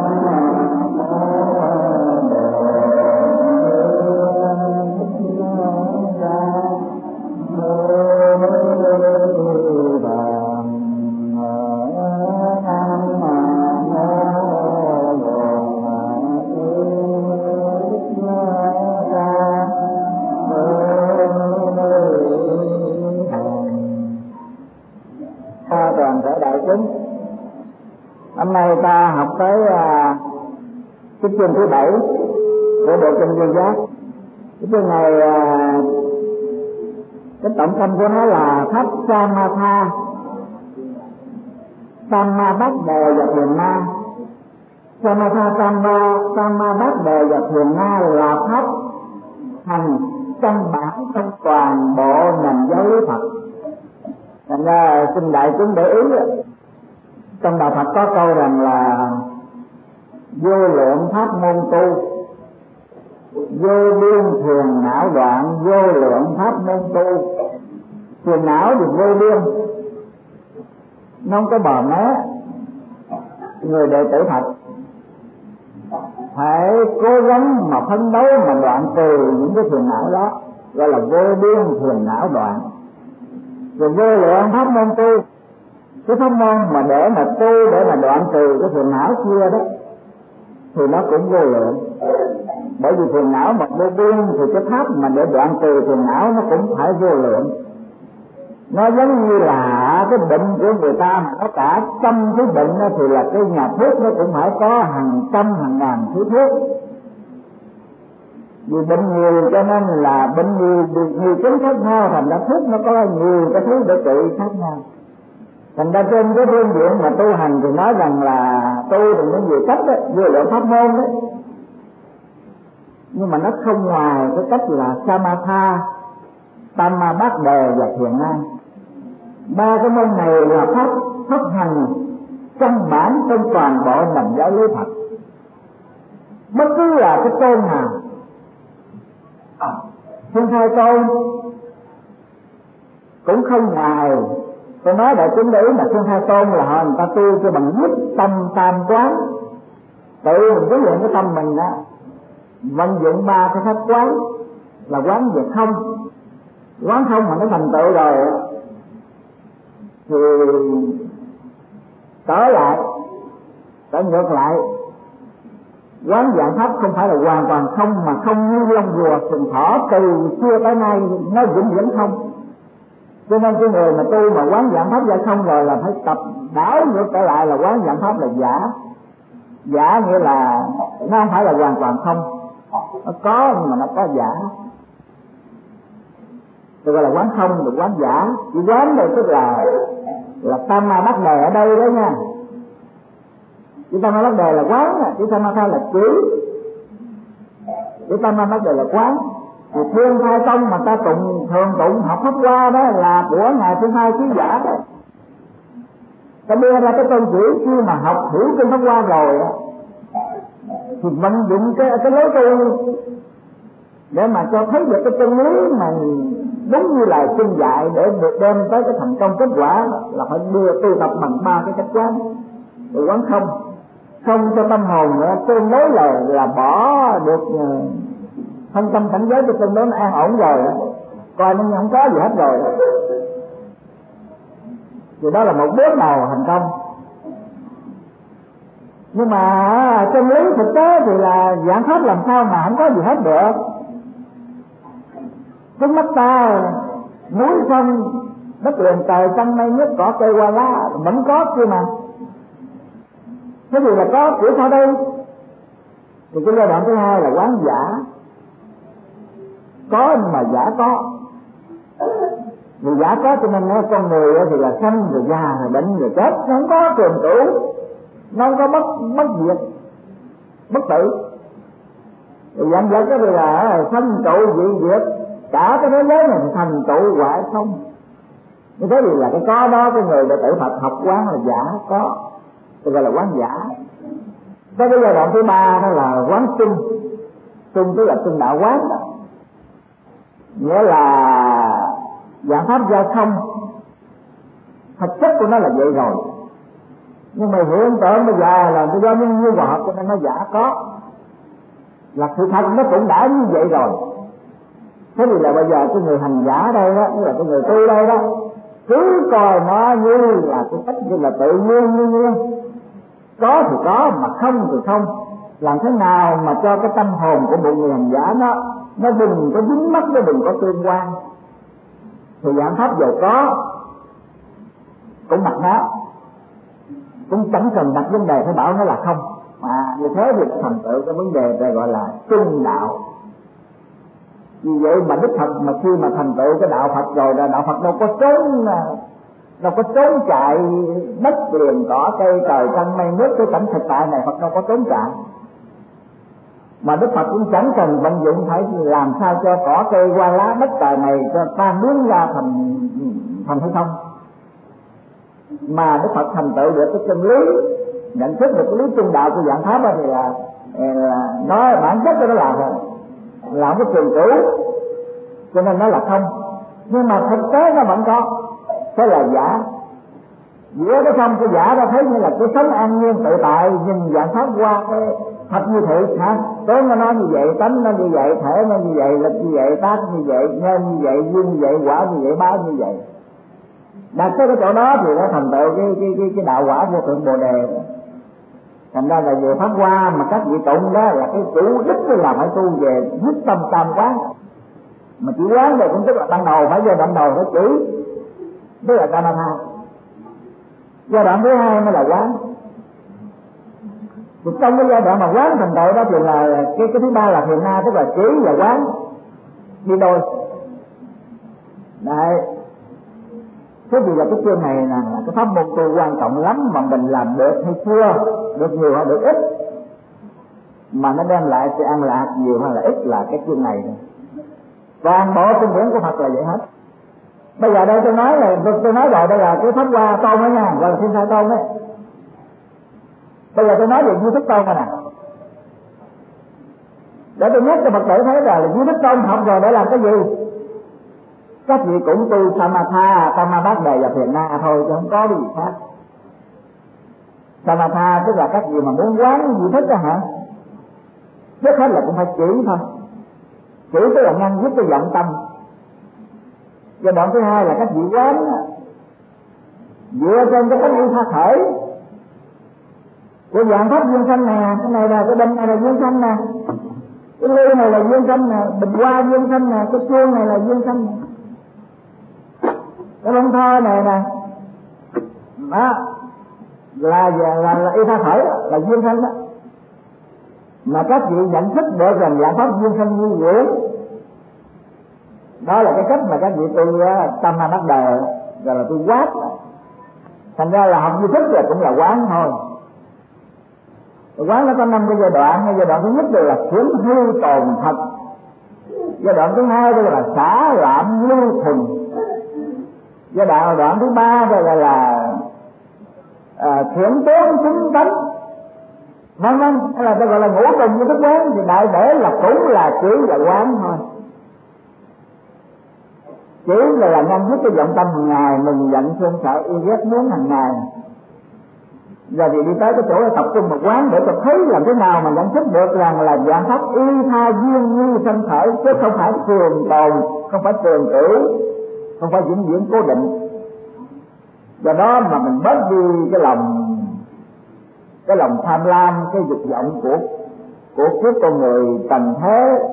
Hôm nay ta học tới cái chương thứ 7 của bộ kinh Vô Giác. Cái chương này cái tổng tâm của nó là tháp Samatha, Samma Bát Đề và Thiền Na. Samatha, Samma Bát Đề và Thiền Na là pháp hành căn bản trong toàn bộ nền giáo lý Phật. Thành ra xin đại chúng để ý, trong đạo Phật có câu rằng là vô lượng pháp môn tu, vô biên thiền não đoạn, vô lượng pháp môn tu. Thiền não thì vô biên, nó không có bờ mé. Người đệ tử Phật phải cố gắng mà phấn đấu mà đoạn trừ những cái thiền não đó, gọi là vô biên thiền não đoạn. Rồi vô lượng pháp môn tu, cái pháp môn mà để mà tu, để mà đoạn trừ cái phiền não kia đó thì nó cũng vô lượng. Bởi vì phiền não mà vô biên thì cái pháp mà để đoạn trừ phiền não nó cũng phải vô lượng. Nó giống như là cái bệnh của người ta mà có cả trăm cái bệnh đó, thì là cái nhà thuốc nó cũng phải có hàng trăm hàng ngàn thứ thuốc. Vì bệnh nhiều cho nên là bệnh nhiều chứng khác nhau, thành ra thuốc nó có nhiều cái thứ để trị khác nhau. Thành ra trên cái phương diện mà tu hành thì nói rằng là tu thì nó nhiều cách đó, vô lượng pháp môn đấy. Nhưng mà nó không ngoài cái cách là Samatha, Samma Bát Đề và Thiền Na. Ba cái môn này là pháp hành căn bản trong toàn bộ nền giáo lý Phật. Bất cứ là cái tôn nào, Thiên Khai Tôn cũng không ngoài. Tôi nói đại chúng để ý là Thiên Khai Tôn là họ người ta tu cho bằng nhất tâm tam quán, tự mình huấn luyện cái tâm mình đó, vận dụng ba cái pháp quán là quán về không. Quán không mà nó thành tựu rồi thì trở ngược lại, quán dạng pháp không phải là hoàn toàn không, mà không như lông rùa sừng thỏ từ xưa tới nay nó vĩnh viễn không. Cho nên cái người mà tu mà quán dạng pháp ra không rồi là phải tập đảo ngược trở lại là quán dạng pháp là giả. Giả nghĩa là nó không phải là hoàn toàn không, nó có nhưng mà nó có giả. Tôi gọi là quán không, được quán giả. Chỉ quán đây tức là Samma Bát Đề ở đây đó nha. Chỉ Samma Bát Đề là quán, chỉ Samatha là chỉ Samma Bát Đề là quán. Thì Thiên Khai Tông mà ta thường tụng học pháp qua đó là của ngài Thiên Khai Sứ Giả đó. Ta đưa ra cái tôn chỉ khi mà học hiểu kinh pháp qua rồi thì vận dụng cái lối tu để mà cho thấy được cái chân lý mà đúng như là kinh dạy, để được đem tới cái thành công kết quả là phải đưa tu tập bằng ba cái cách quán. Rồi quán không cho tâm hồn nữa, tương đối là bỏ được thân tâm cảnh giới cho tương đối nó an ổn rồi, coi nó không có gì hết rồi. Thì đó là một bước đầu thành công. Nhưng mà chân lý thực tế thì là giảng pháp làm sao mà không có gì hết được. Trước mắt ta núi sông đất liền trời trăng mây nước cỏ cây hoa lá vẫn có kia mà. Cái gì là có của sao đây? Thì cái giai đoạn thứ hai là quán giả. Có nhưng mà giả có. Vì giả có cho nên con người thì là sanh rồi già rồi bệnh rồi chết, nó không có trường cửu, nó không có bất diệt, bất tử. Rồi dạng vật đó thì là sanh trụ dị diệt, cả cái thế giới này thành trụ hoại không. Như thế thì là cái có đó, cái người đệ tử Phật học quán là giả có, thì gọi là quán giả. Cái giai đoạn thứ ba đó là quán chung tức là chung đạo quán đó, nghĩa là dạng pháp giao không, thực chất của nó là vậy rồi. Nhưng mà hiện tượng bây giờ là do nhân duyên hòa hợp cho nên nó giả có, là sự thật nó cũng đã như vậy rồi. Thế thì là bây giờ cái người hành giả đây đó, tức là cái người tu đây đó, cứ coi nó như là cái cách như là tự nhiên như nhiên, có thì có mà không thì không. Làm thế nào mà cho cái tâm hồn của một người hành giả nó đừng có dính mắc, nó đừng có tương quan. Thì giảng pháp giàu có cũng mặc nó, cũng chẳng cần đặt vấn đề phải bảo nó là không, mà như thế thì thành tựu cái vấn đề đây gọi là trung đạo. Vì vậy mà Đức Phật mà khi mà thành tựu cái đạo Phật rồi, là đạo Phật đâu có trốn chạy đất liền cỏ cây trời trăng mây nước, cái cảnh thực tại này Phật đâu có trốn chạy. Mà Đức Phật cũng chẳng cần vận dụng phải làm sao cho cỏ cây hoa lá đất trời này cho tan biến ra thành hay không, mà Đức Phật thành tựu được cái chân lý, nhận thức được cái lý trung đạo của dạng pháp đó, thì là nó bản chất của nó là cái trường cửu, cho nên nó là không. Nhưng mà thực tế nó vẫn có, thế là giả. Giữa cái không cái giả đó thấy như là cái sống an nhiên tự tại, nhìn dạng pháp qua cái thật như thiệt hả, tướng nó như vậy, tánh nó như vậy, thể nó như vậy, lực như vậy, tác như vậy, nhân như vậy, duyên như vậy, quả như vậy, báo như vậy. Đặt tới cái chỗ đó thì nó thành tựu cái đạo quả vô thượng bồ đề. Thành ra là về pháp hoa mà các vị tụng đó là cái chủ đích là phải tu về nhất tâm tam quán. Mà chỉ quán rồi cũng tức là ban đầu phải giai đoạn đầu phải chỉ, tức là Samatha. Giai đoạn thứ hai mới là quán. Thì trong cái giai đoạn mà quán thành tựu đó thì là cái thứ ba là thiền na, tức là chỉ và quán đi đôi. Đấy. Thế thì là cái chương này là cái pháp môn tu quan trọng lắm, mà mình làm được hay chưa, được nhiều hay được ít, mà nó đem lại sự an lạc nhiều hay là ít là cái chương này. Toàn bộ kinh điển của Phật là vậy hết. Bây giờ đây tôi nói rồi, đây là cái pháp hoa tôn đó nha, gọi là thiên sai tôn đấy. Bây giờ tôi nói về duy thức tôn rồi nè, để tôi nhắc cho Phật tử thấy là duy thức tôn học rồi để làm cái gì. Các vị cũng tu Samatha, Tamabát Đề và Thiền Na thôi, chứ không có cái gì khác. Samatha tức là các vị mà muốn quán duy thức đó hả, trước hết là cũng phải chỉ thôi. Chỉ tức là ngăn dứt cái vọng tâm. Giai đoạn thứ hai là các vị quán dựa trên cái tánh yêu tha khởi của dạng pháp duyên sanh nè, cái này là cái đinh này là duyên sanh nè, cái ly này là duyên sanh nè, bình hoa duyên sanh nè, cái chuông này là duyên sanh nè, cái bông thơ này nè, đó là yêu tha khởi, là duyên sanh đó. Mà các vị nhận thức được rằng dạng pháp duyên sanh như vậy, đó là cái cách mà các vị tu tâm hành đắc đời, rồi là tu quát. Thành ra là học duy thức là cũng là quán thôi. Quán nó có 5 cái giai đoạn. Giai đoạn thứ nhất là chuyển hư tồn thật. Giai đoạn thứ hai đó là xả lạm lưu thuần. Giai đoạn thứ ba đó là chuyển tướng chính tánh. Vâng, hay là tôi gọi là ngũ trùng như thức quán. Thì đại để là cũng là chỉ và quán thôi. Chỉ là ngăn dứt cái vọng tâm hàng ngày, mình giận thương sợ yêu ghét muốn hàng ngày. Giờ thì đi tới cái chỗ tập trung một quán để tôi thấy làm thế nào mà nhận thức được rằng là dạng pháp y tha duyên như sanh khởi, chứ không phải trường tồn, không phải trường cửu, không phải vĩnh viễn cố định. Do đó mà mình bớt đi cái lòng tham lam, cái dục vọng của kiếp con người tầm thế,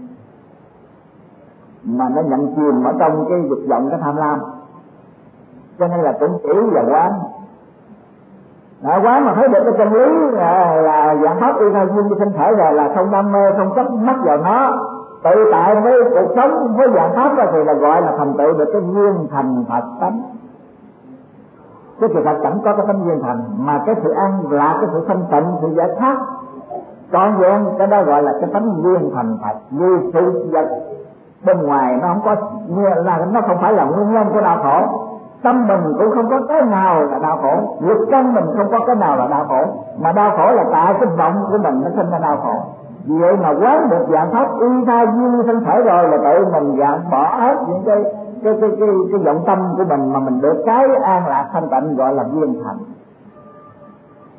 mà nó nhận chìm ở trong cái dục vọng, cái tham lam. Cho nên là cũng chỉ và quán. Quán mà thấy được cái chân lý là dạng pháp y tha duyên như sanh khởi rồi, là không đam mê, không chấp mắc vào nó, tự tại với cuộc sống với dạng pháp đó, thì là gọi là thành tựu được cái duyên thành Phật tánh. Cái sự Phật chẳng có cái tánh duyên thành, mà cái sự an lạc, cái sự thanh tịnh, sự giải thoát trọn vẹn, cái đó gọi là cái tánh duyên thành Phật. Vì sự vật bên ngoài nó không có, nó không phải là nguyên nhân của đau khổ. Tâm mình cũng không có cái nào là đau khổ, lực căn mình không có cái nào là đau khổ, mà đau khổ là tại cái vọng của mình nó sinh ra đau khổ. Vì vậy mà quán được dạng pháp y tha duyên sanh khởi rồi là tự mình dạng bỏ hết những cái vọng tâm của mình, mà mình được cái an lạc thanh tịnh gọi là duyên thành.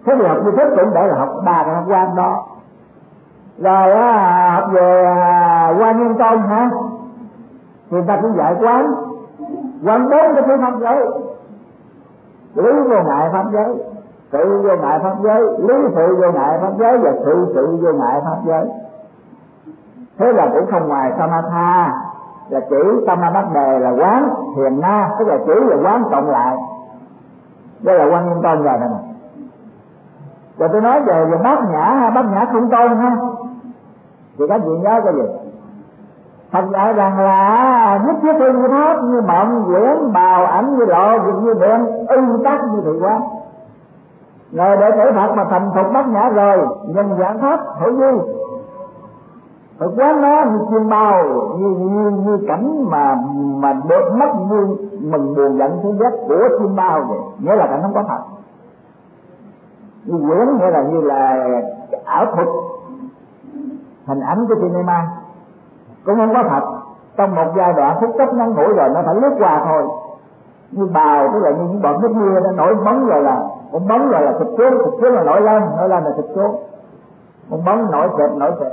Thế thì học duy thức cũng để là học ba cái học quan đó. Rồi học về Quan Nhân Tôn hả, thì ta cũng dạy quán bốn cái thứ pháp giới: lý vô ngại pháp giới, sự vô ngại pháp giới, lý sự vô ngại pháp giới và sự vô ngại pháp giới. Thế là cũng không ngoài samatha là chỉ tâm ma bát đề là quán thiền na, tức là chỉ là quán cộng lại. Đây là Quan Nhân Tôn rồi nè. Rồi tôi nói về bát nhã không tôn ha, thì các vị nhớ cái gì? Thật dạy rằng là nhất thiết thiên như pháp, như mộng quyển bào ảnh như lộ việc như điện ưng tác như thị quán. Ngài đệ tử Phật mà thành thục bát nhã rồi, nhân dạng pháp hữu duy, Phật quán nó như chim bao, như cảnh mà được mất như mừng buồn giận thứ nhất của chim bao vậy, nghĩa là cảnh không có thật. Như quyển nghĩa là như là ảo thuật, hình ảnh của cinema cũng không có thật. Trong một giai đoạn phút chốc ngắn ngủi rồi nó phải lướt qua thôi. Như bào tức là như những bọt nước mưa nó nổi bóng rồi là một bóng rồi là sụp xuống là nổi lên là sụp xuống, một bóng nổi trệt.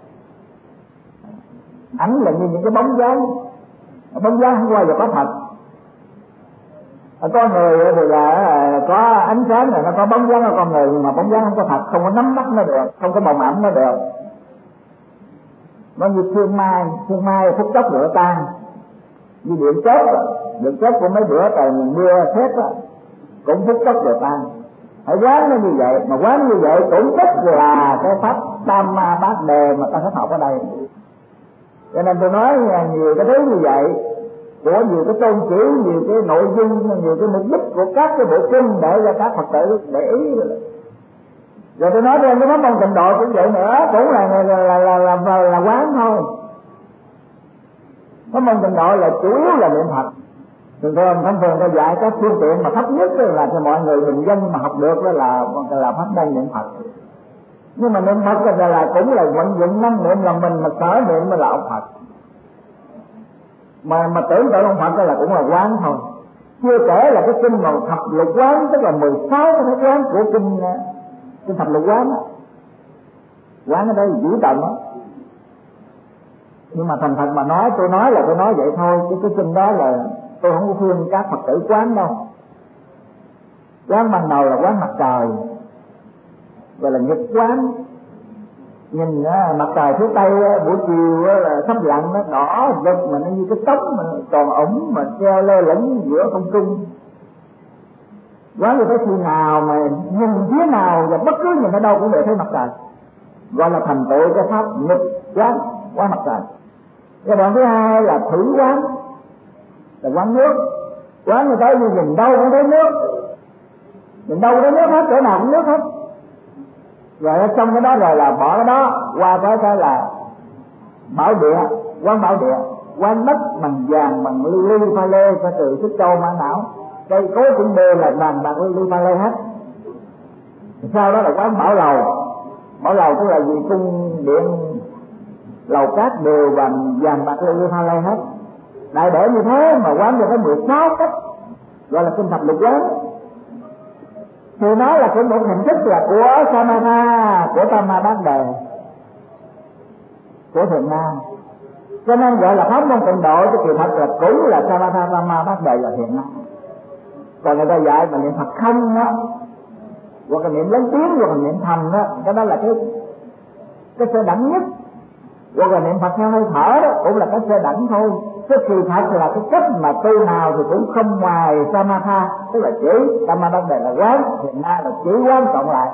Ảnh là như những cái bóng dáng không qua giờ có thật. Có người thì là có ánh sáng rồi nó có bóng dáng của con người, nhưng mà bóng dáng không có thật, không có nắm bắt nó được, không có bồng ẩm nó được. Nó như sương mai phút chốc rửa tan, như điện chớp của mấy bữa trời mưa xét á, cũng phút chốc rửa tan. Phải quán nó như vậy, mà quán như vậy cũng tức là cái pháp tam ma bát đề mà ta sẽ học ở đây. Cho nên tôi nói nhiều cái thứ như vậy, của nhiều cái tôn chỉ, nhiều cái nội dung, nhiều cái mục đích của các cái bộ kinh để cho các Phật tử để ý. Rồi tôi nói thêm cái pháp môn tịnh độ cũng vậy nữa, cũng là quán thôi. Pháp môn tịnh độ là chủ yếu là niệm Phật. Thường thông thường ta dạy các phương tiện mà thấp nhất là cho mọi người bình dân mà học được đó là pháp môn niệm Phật. Nhưng mà niệm Phật là cũng là vận dụng năng niệm là mình, mà sở niệm mới là ông Phật. Mà tưởng tượng ông Phật là cũng là quán thôi. Chưa kể là cái kinh mà thập lục quán, tức là 16 cái thế quán của kinh thập lục quán đó. Quán ở đây vũ tận đó. Nhưng mà thành thật mà nói, tôi nói vậy thôi, chứ cái kinh đó là tôi không có khuyên các Phật tử quán đâu. Quán ban đầu là quán mặt trời, gọi là nhật quán. Nhìn mặt trời phía tây buổi chiều là sắp lặn, nó đỏ rực mà nó như cái tóc mà còn ổng mà treo lơ lửng giữa không trung. Quán như thế khi nào mà nhìn phía nào và bất cứ nhìn ở đâu cũng đều thấy mặt trời, gọi là thành tựu cái pháp nhật quán mặt trời. Cái đoạn thứ hai là thủy quán, là quán nước. Quán như thế như nhìn đâu cũng thấy nước, nhìn đâu cũng thấy nước hết, chỗ nào cũng nước hết. Rồi ở trong cái đó rồi là bỏ cái đó qua cái là bảo địa, quán bảo địa, quán đất bằng vàng, bằng ly pha lê, pha từ sức châu mã não, cây cối cũng đều là vàng bạc ly pha lê hết. Sau đó là quán bảo lầu tức là vì cung điện lầu cát đều bằng vàng bạc ly pha lê hết. Đại để như thế mà quán được cái 16 cách, gọi là kinh thập lục quán. Thì nó là cũng một hình thức là của samatha, của tam ma bát đề, của thiền na. Cho nên gọi là pháp môn tịnh độ, chứ kỳ thật là cũng là samatha, tam ma bát đề và thiền na. Còn người ta dạy mà niệm Phật không đó, hoặc là niệm lớn tiếng, hoặc là niệm thầm đó, cái đó là cái sơ đẳng nhất. Hoặc là niệm Phật theo hơi thở đó cũng là cái sơ đẳng thôi. Cái kỳ thật là cái cách mà tu nào thì cũng không ngoài samatha, tức là chỉ tam ma bát đề là quán, thiền na là chỉ quán cộng lại.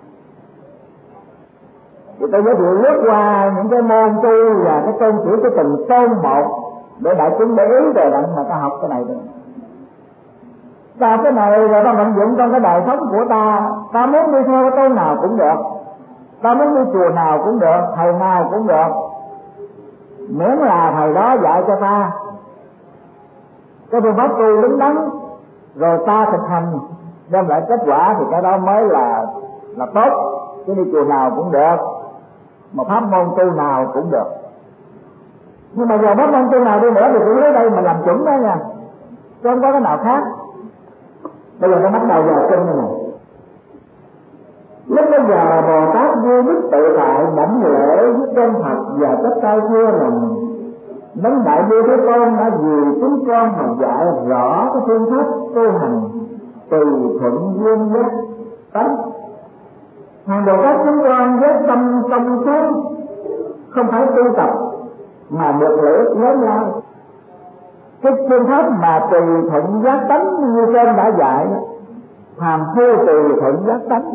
Thì tôi giới thiệu lướt qua những cái môn tu và cái tôn chỉ của từng tôn một để đại chúng để ý về đặng mà ta học cái này thôi. Ta cái này rồi ta vận dụng trong cái đời sống của ta. Ta muốn đi theo cái tôn nào cũng được, ta muốn đi chùa nào cũng được, thầy nào cũng được, miễn là thầy đó dạy cho ta cái phương pháp tu đúng đắn, rồi ta thực hành đem lại kết quả, thì cái đó mới là tốt. Chứ đi chùa nào cũng được, mà pháp môn tu nào cũng được. Nhưng mà giờ pháp môn tu nào đi nữa thì cũng lấy đây mà làm chuẩn đó nha, chứ không có cái nào khác. Bây giờ nó bắt đầu vào kinh này. Lúc bây giờ Bồ Tát vô đức tự tại đảnh lễ với chân thật và tất tay thưa rằng Đấng Đại Bi Thế Tôn đã vì chúng con mà dạy rõ cái phương pháp tu hành tùy thuận duyên giác tánh. Hàng Bồ Tát chúng con với tâm trong sáng, không phải tu tập mà được lợi ích lớn lao. Cái phương pháp mà tùy thuận giác tánh như trên đã dạy, hàm phu tùy thuận giác tánh,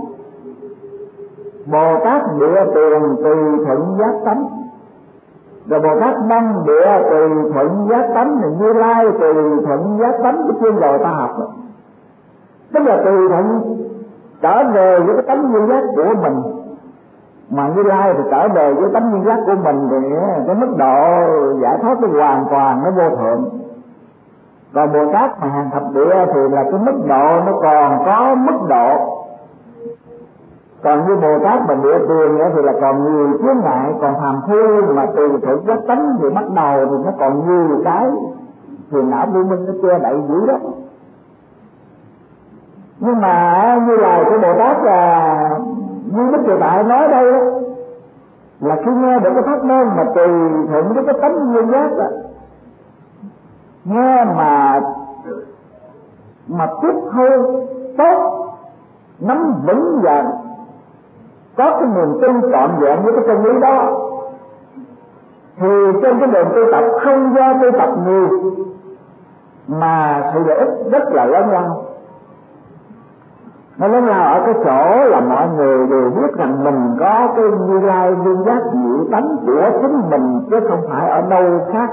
Bồ Tát địa tuyền tùy thuận giác tánh, rồi Bồ Tát Đăng địa tùy thuận giác tánh, rồi Như Lai tùy thuận giác tánh. Cái chuyên rồi ta học đó, tức là tùy thuận trở về với cái tánh duyên giác của mình, mà Như Lai thì trở về với tánh duyên giác của mình thì cái mức độ giải thoát nó hoàn toàn nó vô thượng. Còn Bồ Tát mà hàng thập địa thì là cái mức độ nó còn có mức độ. Còn như Bồ Tát mà địa tuyền nữa thì là còn nhiều chướng ngại. Còn phàm phu mà tùy thuận giác tánh thì bắt đầu thì nó còn nhiều cái phiền não vô minh nó che đậy dữ đó. Nhưng mà như lời của Bồ Tát là như Đức Tự Tại nói đây đó, là khi nghe được cái pháp môn mà tùy thuận với cái tánh duyên giác đó, nghe mà tiếp thu tốt, nắm vững và có cái niềm tin trọn vẹn với cái chân lý đó, thì trên cái đường tu tập không do tu tập nhiều mà sự lợi ích rất là lớn lao. Nó lớn lao ở cái chỗ là mọi người đều biết rằng mình có cái Như Lai duyên giác diệu tánh của chính mình, chứ không phải ở đâu khác.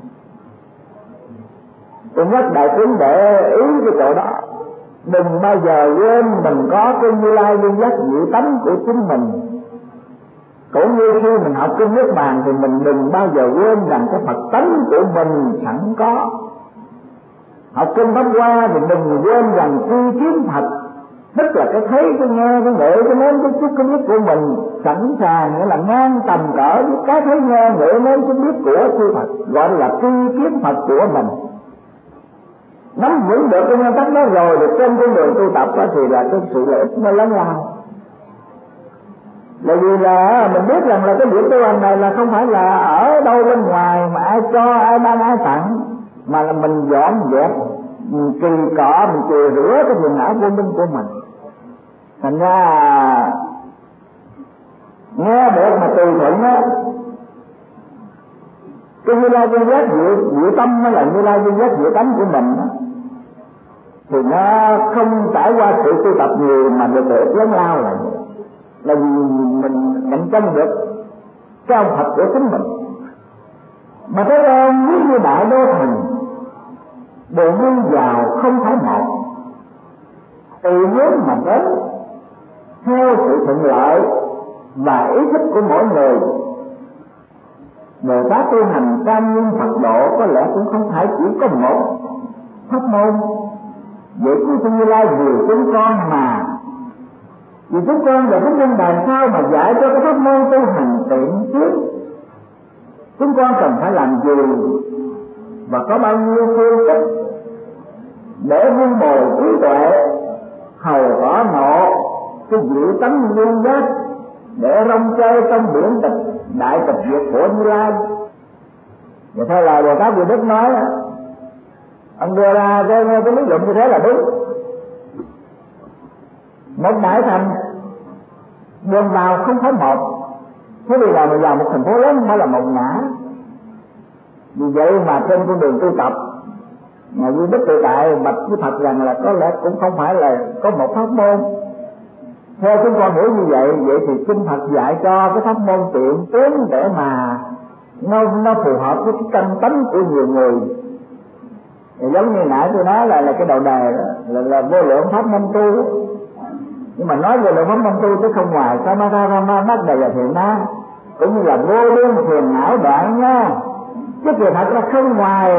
Tôi nhắc đại chúng để ý cái chỗ đó, đừng bao giờ quên mình có cái Như Lai duyên giác diệu tánh của chính mình. Cũng như khi mình học kinh Niết Bàn thì mình đừng bao giờ quên rằng cái Phật tánh của mình sẵn có. Học kinh Pháp Hoa thì đừng quên rằng tri kiến Phật, tức là cái thấy, cái nghe, cái ngửi, cái nếm, cái xúc, cái biết của mình sẵn sàng, nghĩa là ngang tầm cỡ với cái thấy nghe, ngửi, nếm, xúc, biết của chư Phật, gọi là tri kiến Phật của mình. Nắm vững được cái nguyên tắc đó rồi thì trên cái đường tu tập đó thì là cái sự lợi ích nó lớn lao. Bởi vì là mình biết rằng là cái việc tu hành này là không phải là ở đâu bên ngoài mà ai cho, ai ban, ai tặng, mà là mình dọn dẹp, mình kỳ cọ, mình chùi rửa cái phiền não vô minh của mình. Thành ra nghe được mà tùy thuận á, cái Như Lai duyên giác diệu tâm nó là Như Lai duyên giác diệu tánh của mình á, thì nó không trải qua sự tu tập nhiều mà được lợi ích lớn lao là vì mình cạnh tranh được cái ông Phật của chính mình. Mà thấy không, nếu như Đại Đô Thành bộ nguyên giàu không phải một, từ hướng mà đến theo sự thuận lợi và ý thức của mỗi người. Bồ Tát tu hành cam nhiên Phật độ có lẽ cũng không phải chỉ có một pháp môn. Vậy chứ Như Lai vì chúng con mà, vì chúng con là chúng con đời sau mà dạy cho cái pháp môn tu hành tiện trước, chúng con cần phải làm gì và có bao nhiêu phương thức để vun bồi trí tuệ, hầu tỏ nộ cái diệu tánh nguyên giác để rong chơi trong biển tịch đại tịch diệt của Như Lai. Và theo lời Bồ Tát Vừa Đức nói, ông đưa ra cái lý luận như thế là đúng. Một đại thành đường vào không phải một, thế bây giờ mà vào một thành phố lớn không phải là một ngã. Vì vậy mà trên con đường tu tập, mà Duy Đức Tự Tại bạch với Phật rằng là có lẽ cũng không phải là có một pháp môn. Theo chúng con hiểu như vậy, vậy thì kinh Phật dạy cho cái pháp môn tiện tiến để mà nó phù hợp với cái căn tánh của nhiều người. Thì giống như nãy tôi nói là cái đầu đề đó, là vô lượng pháp môn tu. Nhưng mà nói vô lượng pháp môn tu chứ không ngoài Samatha mắt đầy là thiện na, cũng như là vô biên phiền não đoạn nha. Chứ kỳ thật là không ngoài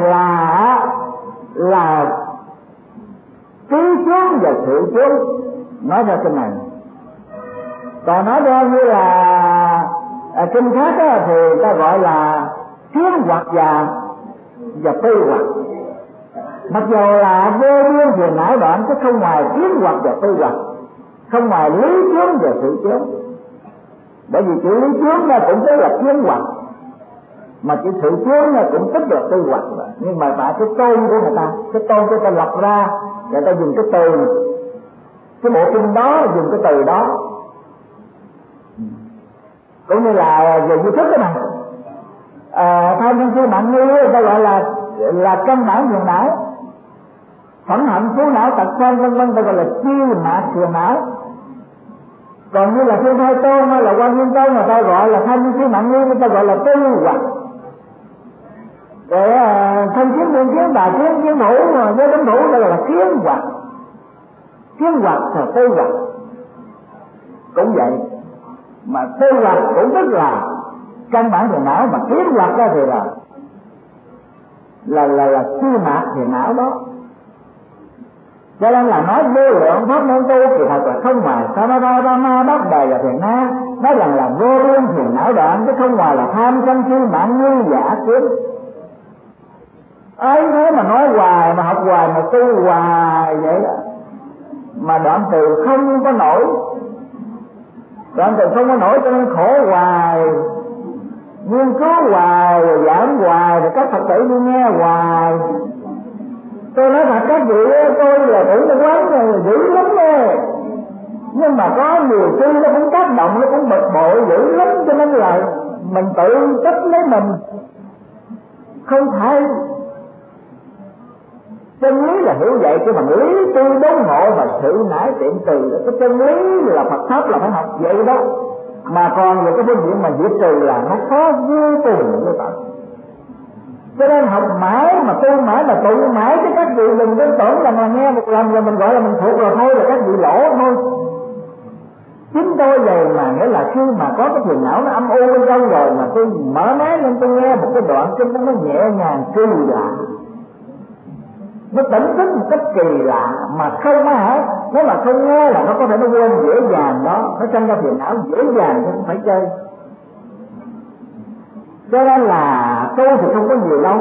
là trí chướng và sự chướng, nói ra cái này. Còn nói ra như là kinh khác đó, thì ta gọi là kiến hoặc và tư hoặc. Mặc dù là vô biên phiền não đoạn chứ không ngoài kiến hoặc và tư hoặc. không ngoài lý chướng và sự chướng. Bởi vì chữ lý chướng nó cũng tức là chướng hoặc, mà chữ sự chướng nó cũng tức là tư hoặc. Nhưng mà tại cái tôn của người ta, cái tôn của người ta lập ra, người ta dùng cái từ, cái bộ kinh đó dùng cái từ đó. Cũng như là về duy thức đó này, tham sân si mạng nghi người ta gọi là căn bản phiền não. Phẫn hận phú não tật sân vân vân ta gọi là chi mạt phiền não. Còn như là thiên thai tôn hay là quan nguyên tôn người ta gọi là tham sân si mạng nghi, người ta gọi là tư hoặc. Rồi thân chiến nguyên chiến bà chiến chiến thủ với đánh thủ ta gọi là kiến hoặc. Kiến hoặc là tư hoặc. Cũng vậy, mà tư hoặc cũng tức là căn bản phiền não, mà kiến hoặc ra thì là chi mạt phiền não đó. Cho nên là nói vô lượng pháp môn tu thì thật là không ngoài Samatha đắc đời và thiền na, nói rằng là vô biên phiền não đoạn, chứ không ngoài là tham sân si mạng nghi giả kiến. Ấy thế mà nói hoài, mà học hoài, mà tu hoài vậy đó, mà đoạn từ không có nổi, đoạn từ không có nổi cho nên khổ hoài, nghiên cứu hoài, rồi giảng hoài, rồi các Phật tử đi nghe hoài. Tôi nói thật các vị, tôi là tử nó quán này dữ lắm nè, nhưng mà có nhiều khi nó cũng tác động, nó cũng bực bội dữ lắm, cho nên là mình tự trách lấy mình. Không phải chân lý là hiểu vậy, chứ bằng lý tư đốn ngộ và sự nải tiệm từ. Cái chân lý là Phật pháp là phải học vậy đó, mà còn về cái phương diện mà diệt trừ là nó khó vô cùng như vậy. Cho nên học mãi mà tu mãi mà tụng mãi, chứ các vị đừng có tưởng rằng là nghe một lần rồi mình gọi là mình thuộc rồi thôi, là các vị lỗ thôi. Chính tôi vậy mà, nghĩa là khi mà có cái phiền não nó âm u bên trong rồi, mà tôi mở máy lên tôi nghe một cái đoạn kinh nó nhẹ nhàng kỳ lạ, nó tỉnh thức một cách kỳ lạ, mà không hả, nếu mà không nghe là nó có thể nó quên dễ dàng đó, nó sinh ra phiền não dễ dàng, chứ không phải chơi. Cho nên là tu thì không có nhiều đâu,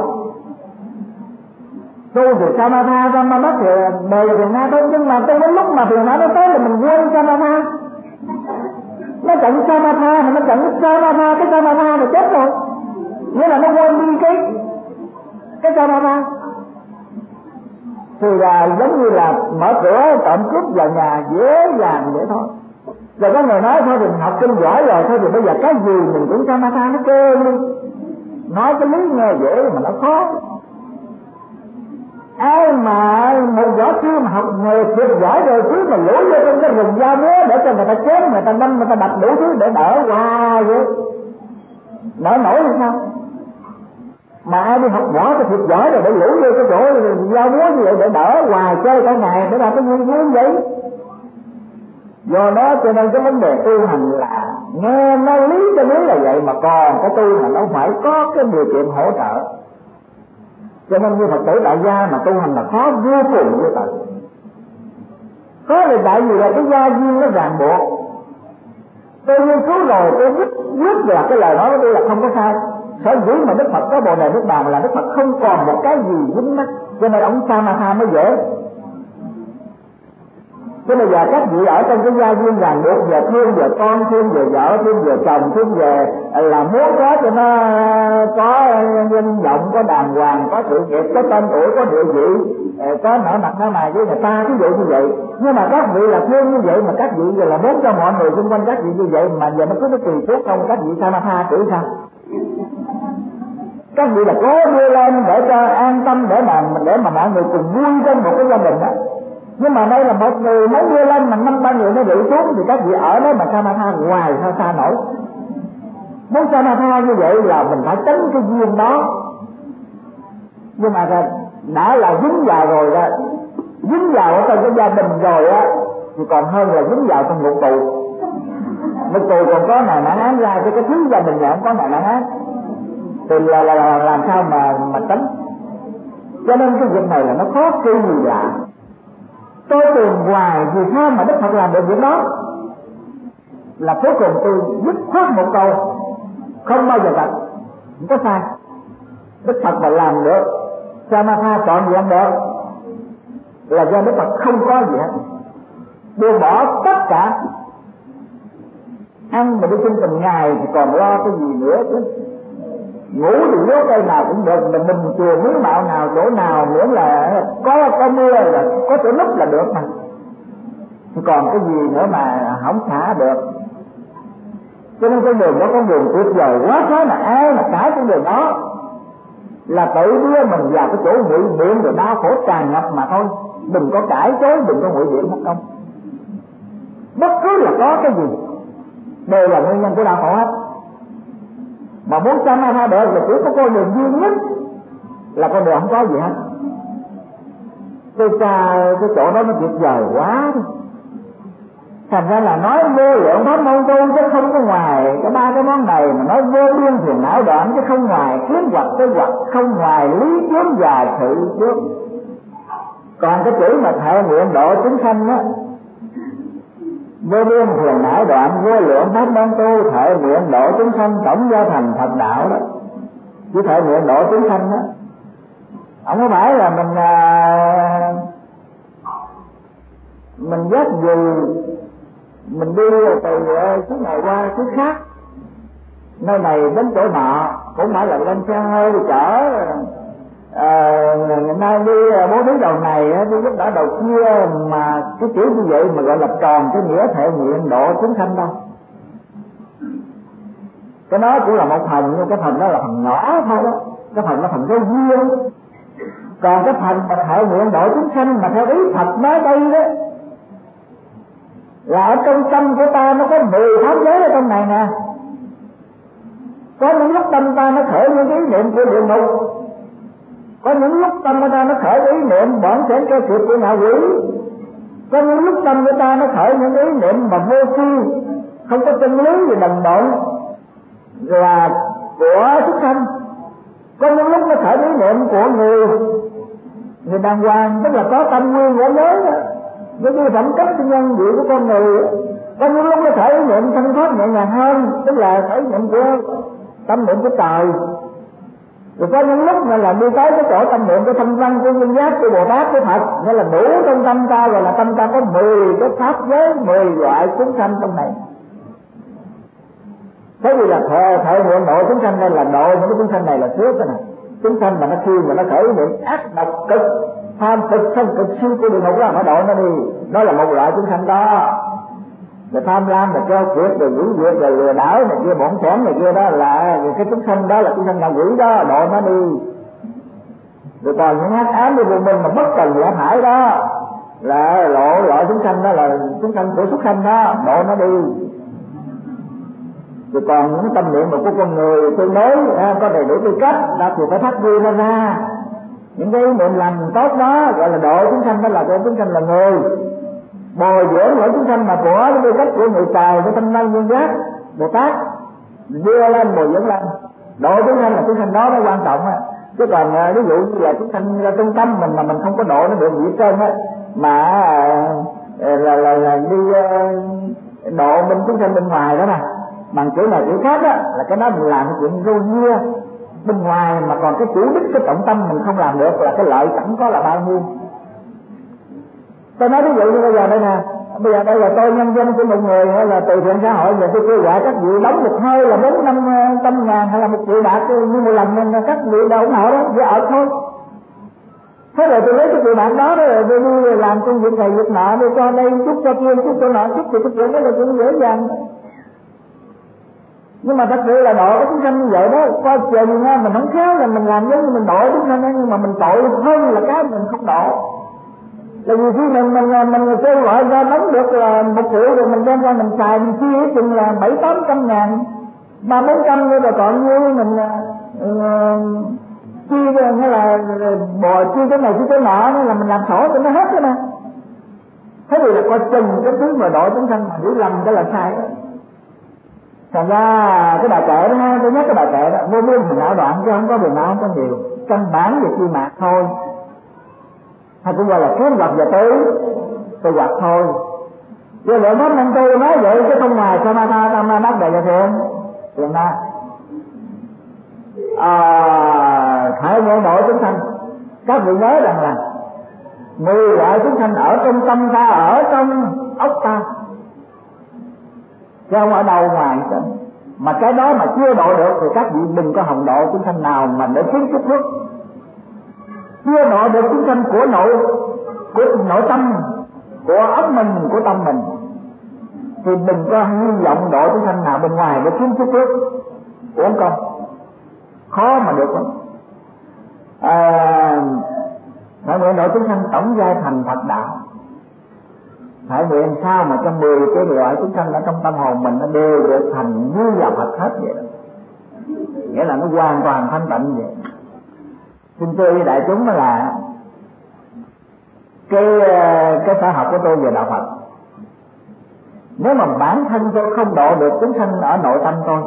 tu thì Samatha Samadhi thì đời là phiền não thôi, nhưng mà tới đến lúc mà phiền não nó tới là mình quên Samatha. Nó chẳng Samatha mà nó chẳng Samatha, cái Samatha là chết rồi, nghĩa là nó quên đi cái Samatha. Thì là giống như là mở cửa trộm cướp vào nhà dễ dàng vậy thôi. Rồi có người nói thôi thì mình học kinh giỏi rồi, thôi thì bây giờ cái gì mình cũng Samatha nó kêu luôn. Nói cái lý nghe dễ mà nó khó. Ai mà một võ sư mà học nghề thiệt giỏi rồi cứ mà lũi vô trong cái rừng dao búa để cho người ta chém, người ta đâm, người ta đập đủ thứ để đỡ hoài vậy, đỡ nổi hay sao? Mà ai đi học võ cái thiệt giỏi rồi để lũi vô cái chỗ dao búa như vậy để đỡ hoài chơi cả ngày để làm cái gì như vậy? Do đó cho nên cái vấn đề tu hành là nghe nói lý cho lý là vậy, mà còn cái tu mà nó phải có cái điều kiện hỗ trợ. Cho nên như Phật tử đại gia mà tu hành là khó vô cùng như vậy. Có là tại vì là cái gia duyên nó ràng buộc. Tôi nghiên cứu rồi tôi biết là cái lời nói của tôi là không có sai. Sở dĩ mà Đức Phật có Bồ Đề Niết Bàn là Đức Phật không còn một cái gì dính mắc, cho nên ông Samatha mới dễ. Chứ bây giờ các vị ở trong cái gia duyên ràng buộc, về thương về con, thương về vợ, thương về chồng, thương về là muốn có cho nó có danh vọng, có đàng hoàng, có sự nghiệp, có tên tuổi, có địa vị, có nở mặt nở mày với người ta, ví dụ như vậy. Nhưng mà các vị là thương như vậy, mà các vị là muốn cho mọi người xung quanh các vị như vậy, mà giờ nó cứ tùy thuốc không, các vị Samatha chữ sao? Các vị là cố đưa lên để cho an tâm, để mà mọi người cùng vui trong một cái gia đình đó. Nhưng mà đây là một người mới đưa lên mà 5-3 người nó bị xuống, thì các vị ở đó mà Samatha hoài sao xa nổi. Muốn Samatha như vậy là mình phải tránh cái duyên đó. Nhưng mà đã là dính vào rồi đó, dính vào ở trong cái gia đình rồi á, thì còn hơn là dính vào trong ngục tù. Ngục tù còn có ngày nạn án ra, cho cái thứ gia đình này không có ngày nạn án, thì là làm sao mà tránh. Cho nên cái việc này là nó khó kỳ lạ. Tôi tìm hoài vì sao mà Đức Phật làm được việc đó, là cuối cùng tôi dứt khoát một câu không bao giờ thật, không có sai. Đức Phật mà làm được, Samatha chọn gì ăn được, là do Đức Phật không có gì hết. buông bỏ tất cả, ăn mà đi sinh từng ngày thì còn lo cái gì nữa chứ. Ngủ thì vô cây nào cũng được, mình chùa miếu mạo nào chỗ nào miễn là có mưa là có chỗ núp là được mà, thì còn cái gì nữa mà không xả được. Cho nên cái đường đó con đường tuyệt vời quá xá, mà ai mà xả con đường đó là tự đưa mình vào cái chỗ ngụy biện rồi đau khổ tràn ngập mà thôi. Đừng có cãi chối, đừng có ngụy biện mất công. Bất cứ là có cái gì đều là nguyên nhân của đau khổ hết. Mà muốn sanh ra được là chỉ có con đường duy nhất là con đường không có gì hết. Cái chỗ đó nó tuyệt vời quá đi. Thành ra là nói vô lượng pháp môn tu chứ không có ngoài cái ba cái món này, mà nói vô biên phiền não đoạn chứ không ngoài kiến hoặc cái hoặc, không ngoài lý chướng và sự chướng. Còn cái chữ mà thệ nguyện độ chúng sanh á, vô biên phiền não đoạn vô lượng pháp môn tu thệ nguyện độ chúng sanh tổng gia thành Phật đạo đó, chứ thệ nguyện độ chúng sanh đó không có phải là mình dắt dù mình đi từ xứ này qua xứ khác, nơi này đến chỗ nọ, cũng phải là lên xe hơi chở nay đi bố thí đầu này đi giúp đỡ đầu kia, mà cái kiểu như vậy mà gọi là tròn cái nghĩa thệ nguyện độ chúng sanh đâu. Cái đó cũng là một phần, nhưng cái phần đó là phần nhỏ thôi đó, cái phần đó phần cái duyên. Còn cái phần mà thệ nguyện độ chúng sanh mà theo ý Phật nói đây đó, là ở trong tâm của ta nó có 10 pháp giới ở trong này nè. Có những lúc tâm ta nó khởi những ý niệm của địa ngục, có những lúc tâm của ta nó khởi ý niệm bỏng sẻn cơ sự của ngạ quỷ, có những lúc tâm của ta nó khởi những ý niệm mà vô tri, không có chân lý gì đồng bọn là của súc sanh. Có những lúc nó khởi ý niệm của người đàng hoàng, tức là có tâm nguyên của giới đó, với cái phẩm chất nhân vị của con người. Có những lúc nó khởi ý niệm thanh thoát nhẹ nhàng hơn, tức là khởi ý niệm của tâm niệm của trời. Rồi có những lúc là đi tới cái chỗ tâm niệm của thanh văn, của nguyên giác, của Bồ Tát, của Phật, nghĩa là đủ trong tâm ta, rồi là tâm ta có 10 cái pháp giới, 10 loại chúng sanh trong này. Thế vì là thệ nguyện độ chúng sanh đây là độ những cái chúng sanh này là trước cái này. Chúng sanh mà nó khi mà nó khởi niệm ác độc cực, tham cực, sân cực, siêu của địa ngục đó, phải độ nó đi. Đó là một loại chúng sanh đó. Rồi tham lam, rồi keo kiệt, rồi dữ dội, rồi lừa đảo này kia, bỏng sẻn này kia, đó là cái chúng sanh đó là chúng sanh ngạ quỷ đó, độ nó đi. Rồi còn những ác ám của mình mà bất cần lẽ phải đó là loại chúng sanh đó là chúng sanh của súc sanh đó, độ nó đi. Rồi còn những tâm niệm của con người tương đối có đầy đủ tư cách, đã thì phải phát huy nó ra. Những cái niệm lành tốt đó gọi là độ chúng sanh, đó là độ chúng sanh là người. Bồi dưỡng mỗi chúng sanh mà của tư cách của người trời, của thanh văn nguyên giác, Bồ Tát đưa lên bồi dưỡng lên. Độ chúng sanh là chúng sanh đó mới quan trọng á. Chứ còn ví dụ như là chúng sanh ra trung tâm mình mà mình không có độ nó được gì hết trơn á, mà là đi độ bên chúng sanh bên ngoài đó nè, bằng chữ này chữ khác á, là cái đó mình làm cái chuyện rô ria bên ngoài, mà còn cái chủ đích, cái trọng tâm mình không làm được, là cái lợi chẳng có là bao nhiêu. Tôi nói ví dụ như bây giờ đây nè, bây giờ đây là tôi nhân dân của một người hay là từ thiện xã hội, và tôi kêu gọi các vị đóng một hơi là 400-500 ngàn hay là 1 triệu bạc như một lần, nên các vị đâu ủng hộ đó, dễ ở thôi. Thế rồi tôi lấy cái triệu bạc đó rồi tôi đi làm công việc này việc nọ, đi cho đây chút cho kia chút cho nọ chút, thì cái chuyện đó là chuyện dễ dàng. Nhưng mà thật sự là độ cái chúng sanh như vậy đó, coi chừng mình không khéo là mình làm giống như mình độ chúng sanh, nhưng mà mình tội hơn là cái mình không độ. Là vì khi mình kêu gọi ra đóng được là 1 triệu rồi mình đem ra mình xài, mình chia chừng là 700-800 ngàn, 300-400 nữa, rồi còn như mình chia hay là bò chia cái này chia cái nọ, là mình làm sổ cho nó hết đó nè. Thế thì là coi chừng cái thứ mà độ chúng sanh mà hiểu lầm đó là sai đó. Thành ra cái bài kệ đó, tôi nhắc cái bài kệ đó, vô biên phiền não đoạn chứ không có phiền não, không có nhiều, căn bản về chi mạc thôi, hay cũng gọi là kiến vật và tư vật thôi. Chứ lượng pháp môn tu nói vậy chứ không ngoài samatha tam đắc đại thiện thiện đó. Hãy nguyện độ chúng sanh. Các vị nhớ rằng là 10 loại chúng sanh ở trong tâm ta, ở trong ốc ta, chứ không ở đâu ngoài chứ. Mà cái đó mà chưa độ được thì các vị đừng có hòng độ chúng sanh nào mà để kiến chút nước. Chưa độ được chúng sanh của nội tâm, của óc mình, của tâm mình, thì đừng có hy vọng độ chúng sanh nào bên ngoài để kiếm chút nước uống công, khó mà được lắm. Phải nguyện độ chúng sanh tổng giai thành Phật đạo. Phải nguyện sao mà trong 10 cái loại chúng sanh ở trong tâm hồn mình nó đều được thành như là Phật hết vậy đó. Nghĩa là nó hoàn toàn thanh tịnh vậy. Xin thưa với đại chúng là cái xã học của tôi về đạo Phật. Nếu mà bản thân tôi không độ được chúng sanh ở nội tâm tôi,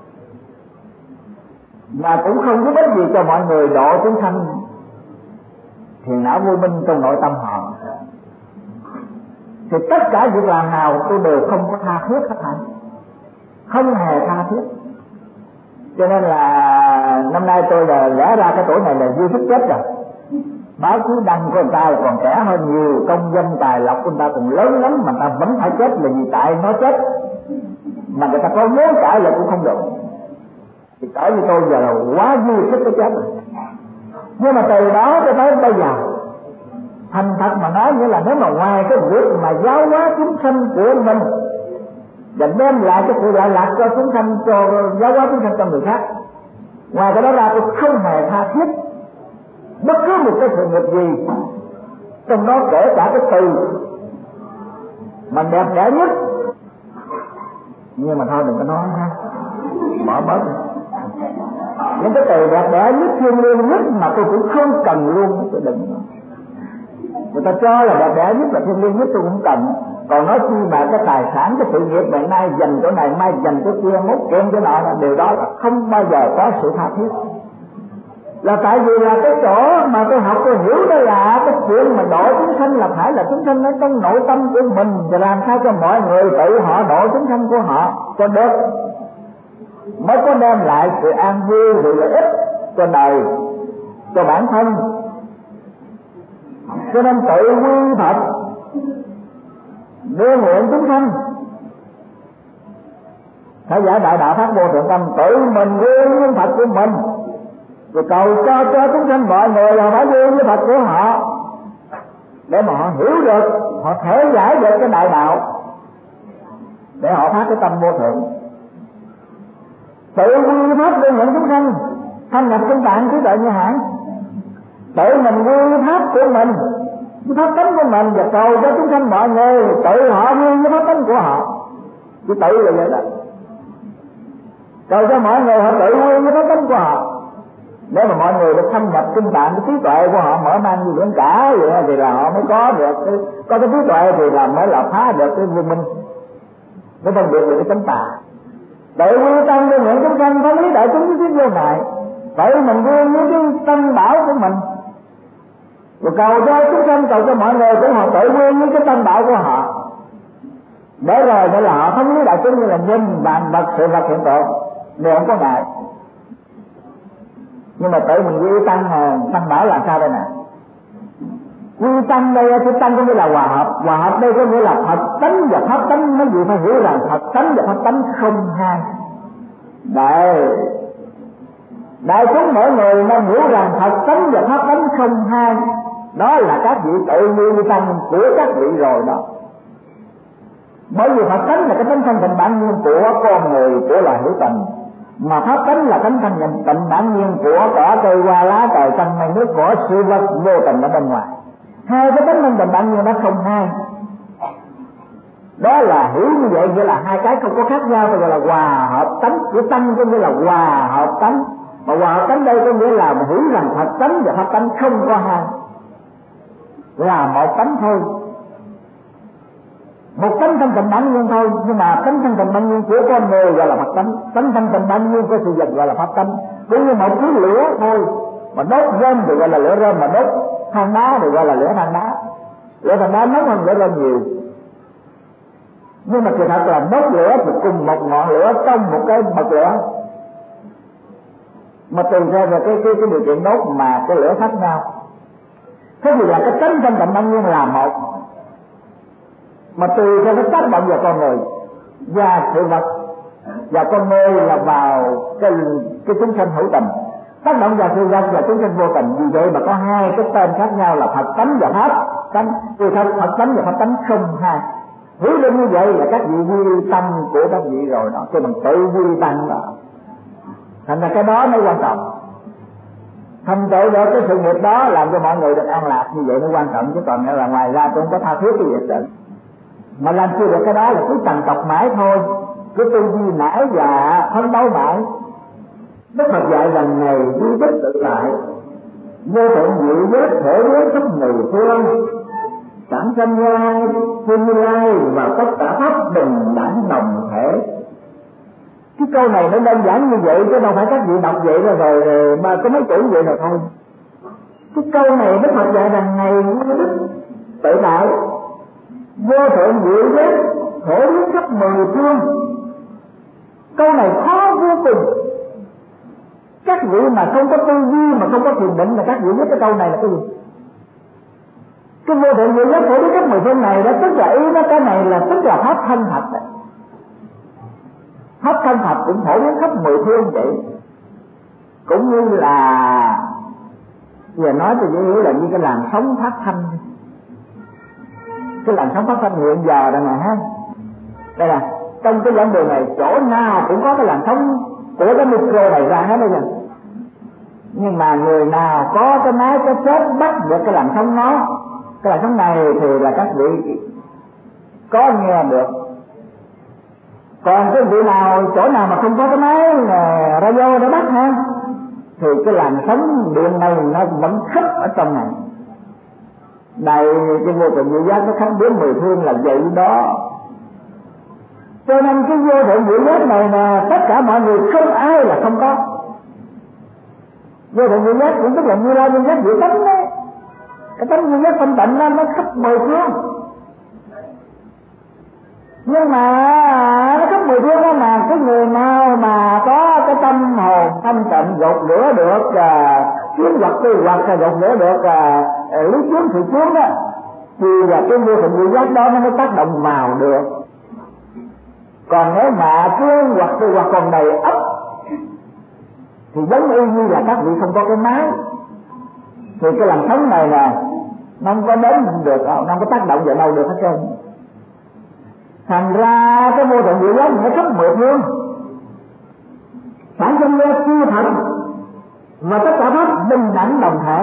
mà cũng không giúp ích gì cho mọi người độ chúng sanh thiền não vui minh trong nội tâm họ, thì tất cả việc làm nào tôi đều không có tha thiết hết thảy, không hề tha thiết. Cho nên là năm nay tôi là lẽ ra cái tuổi này là dư sức chết rồi. Báo chí đăng của người ta là còn trẻ hơn nhiều, công danh tài lộc của người ta còn lớn lắm mà người ta vẫn phải chết là vì tại nó chết, mà người ta có muốn cãi lại cũng không được. Thì cỡ như tôi giờ là quá dư sức cái chết rồi. Nhưng mà từ đó cho tới bây giờ thành thật mà nói, nghĩa là nếu mà ngoài cái việc mà giáo hóa chúng sanh của mình và đem lại cái sự lợi lạc cho chúng sanh, cho giáo hóa chúng sanh cho người khác, ngoài cái đó ra tôi không hề tha thiết bất cứ một cái sự nghiệp gì, trong đó kể cả cái từ mà đẹp đẽ nhất. Nhưng mà thôi đừng có nói ha, bỏ bớt đi. Những cái từ đẹp đẽ nhất, thiêng liêng nhất mà tôi cũng không cần luôn, tôi đừng. Người ta cho là đẹp đẽ nhất là thiêng liêng nhất tôi cũng cần. Còn nói chi mà cái tài sản, cái sự nghiệp ngày nay dành chỗ này, mai dành chỗ kia, mốt kém chỗ nọ, điều đó là không bao giờ có sự tha thiết. Là tại vì là cái chỗ mà tôi học tôi hiểu đó là cái chuyện mà độ chúng sanh là phải là chúng sanh ở trong nội tâm của mình, và làm sao cho mọi người tự họ độ chúng sanh của họ cho được, mới có đem lại sự an vui và lợi ích cho đời, cho bản thân. Cho nên tự quy Phật, đưa nguyện chúng sanh, phải giải đại đạo pháp vô thượng tâm, tự mình đưa với Phật của mình, rồi cầu cho chúng sanh mọi người là phải đưa với Phật của họ, để mà họ hiểu được, họ thể giải được cái đại đạo, để họ phát cái tâm vô thượng. Tự quy pháp đưa nguyện chúng sanh, thâm nhập kinh tạng trí tuệ như hãng, tự mình quy pháp của mình, pháp tánh của mình, và cầu cho chúng sanh mọi người tự họ nguyên với pháp tánh của họ. Chứ tự là vậy đó, cầu cho mọi người họ tự nguyên với pháp tánh của họ, để mà mọi người được thâm nhập kinh tạng cái trí tuệ của họ mở mang gì đến cả vậy thì là họ mới có được có cái trí tuệ, thì là mới là phá được cái vô minh, mới phân biệt được cái chánh tà. Tự quy tâm cho nguyện chúng sanh thống lý đại chúng với thuyết vô ngại, tự mình nguyên với cái tâm bảo của mình, rồi cầu cho chúng sanh, cầu cho mọi người cũng họ tự nguyên với cái tâm đạo của họ, để rồi để là họ thống lý đại chúng như là nhân vạn vật sự vật hiện tượng đều không có ngại. Nhưng mà tự mình quy tăng tăng bảo làm sao đây nè? Quy tăng đây, chữ tăng có nghĩa là hòa hợp. Hòa hợp đây có nghĩa là Phật tánh và pháp tánh. Mấy vị phải hiểu rằng Phật tánh và pháp tánh không hai. Đại chúng mỗi người nên hiểu rằng Phật tánh và pháp tánh không hai. Đó là các vị tự quy tăng của các vị rồi đó. Bởi vì Phật tánh là cái tánh thanh tịnh bản nhiên của con người, của loài hữu tình, mà pháp tánh là tánh thanh tịnh bản nhiên của cỏ cây hoa lá trời xanh mây nước, của sự vật vô tình ở bên ngoài. Hai cái tánh thanh tịnh bản nhiên nó không hai. Đó là hiểu như vậy, nghĩa là hai cái không có khác nhau, gọi là hòa hợp tánh. Của tánh có nghĩa là hòa hợp tánh, mà hòa hợp tánh đây có nghĩa là hiểu rằng Phật tánh và pháp tánh không có hai, là một tánh thôi, một tánh thanh tịnh bản nhiên thôi. Nhưng mà tánh thanh tịnh bản nhiên của con người gọi là Phật tánh, tánh thanh tịnh bản nhiên của sự vật gọi là pháp tánh. Cũng như một thứ lửa thôi, mà đốt rơm thì gọi là lửa rơm, mà đốt than đá thì gọi là lửa than đá. Lửa than đá nóng hơn lửa rơm nhiều, nhưng mà sự thật là đốt lửa thì cùng một ngọn lửa trong một cái bậc lửa, mà tùy theo về cái điều kiện đốt mà cái lửa khác nhau. Thế thì là cái tánh thanh tịnh bản nhiên là một, mà tùy theo cái tác động vào con người và sự vật, và con người là vào cái chúng sanh hữu tình, tác động vào sự vật và chúng sanh vô tình. Vì vậy mà có hai cái tên khác nhau là Phật tánh và pháp tánh. Vì thật Phật tánh và pháp tánh không hai. Hiểu được như vậy là các vị quy tâm của các vị rồi đó, chứ mình tự quy tăng đó. Thành ra cái đó mới quan trọng. Thành tựu được cái sự nghiệp đó làm cho mọi người được an lạc, như vậy mới quan trọng, chứ còn là ngoài ra tôi không có tha thiết cái việc đó. Mà làm chưa được cái đó là cứ trằn trọc mãi thôi, cứ tư duy mãi và phấn đấu mãi. Đức Phật dạy rằng ngày duy nhất tự tại, vô thượng diệu giác thể biết khắp mười phương, sản sanh ra tương lai và tất cả pháp bình đẳng đồng thể. Cái câu này nó đơn giản như vậy, chứ đâu phải các vị đọc vậy rồi mà có mấy chữ vậy rồi thôi. Cái câu này Đức Phật dạy rằng ngày duy nhất tự tại, vô thượng diệu giác thể biết khắp mười phương. Câu này khó vô cùng. Các vị mà không có tư duy, mà không có thiền định là các vị biết cái câu này là cái gì. Cái vô thượng diệu giác thể biết khắp mười phương này đó, tức là ý nó cái này là tức là pháp thân thật đó. Pháp thân thật cũng phổ biến khắp mười phương vậy. Cũng như là giờ nói thì dễ hiểu là như cái làn sóng phát thanh. Cái làn sóng phát thanh hiện giờ đây nè ha. Đây là trong cái giảng đường này chỗ nào cũng có cái làn sóng của cái micro này ra hết đây nè. Nhưng mà người nào có cái máy cái chết bắt được cái làn sóng nó, cái làn sóng này thì là các vị có nghe được. Còn cái vị nào chỗ nào mà không có cái máy radio để bắt ha, thì cái làn sóng điện này nó vẫn khắp ở trong này. Đây cái vô thượng diệu giác nó khắp đến mười phương là vậy đó. Cho nên cái vô thượng diệu giác này là tất cả mọi người không ai là không có. Vô thượng diệu giác cũng tức là Như Lai diệu giác diệu tánh đấy. Cái tánh diệu giác thanh tịnh nó khắp mười phương. Nhưng mà nó khắp mười phương đó, mà cái người nào mà có cái tâm hồn thanh tịnh gột rửa được kiến vật tư hoặc gột rửa được lý chướng sự chướng đó, thì là cái vô thượng diệu giác đó nó mới tác động vào được. Còn nếu mà chướng hoặc tư hoặc còn đầy ấp thì giống y như là các vị không có cái máy, thì cái làn sóng này nè nó không có đến được, nó không có tác động vào đâu được hết trơn. Thành ra cái vô thượng diệu giác nó khắp mười phương, sản sinh ra chư Phật và tất cả pháp bình đẳng đồng thể.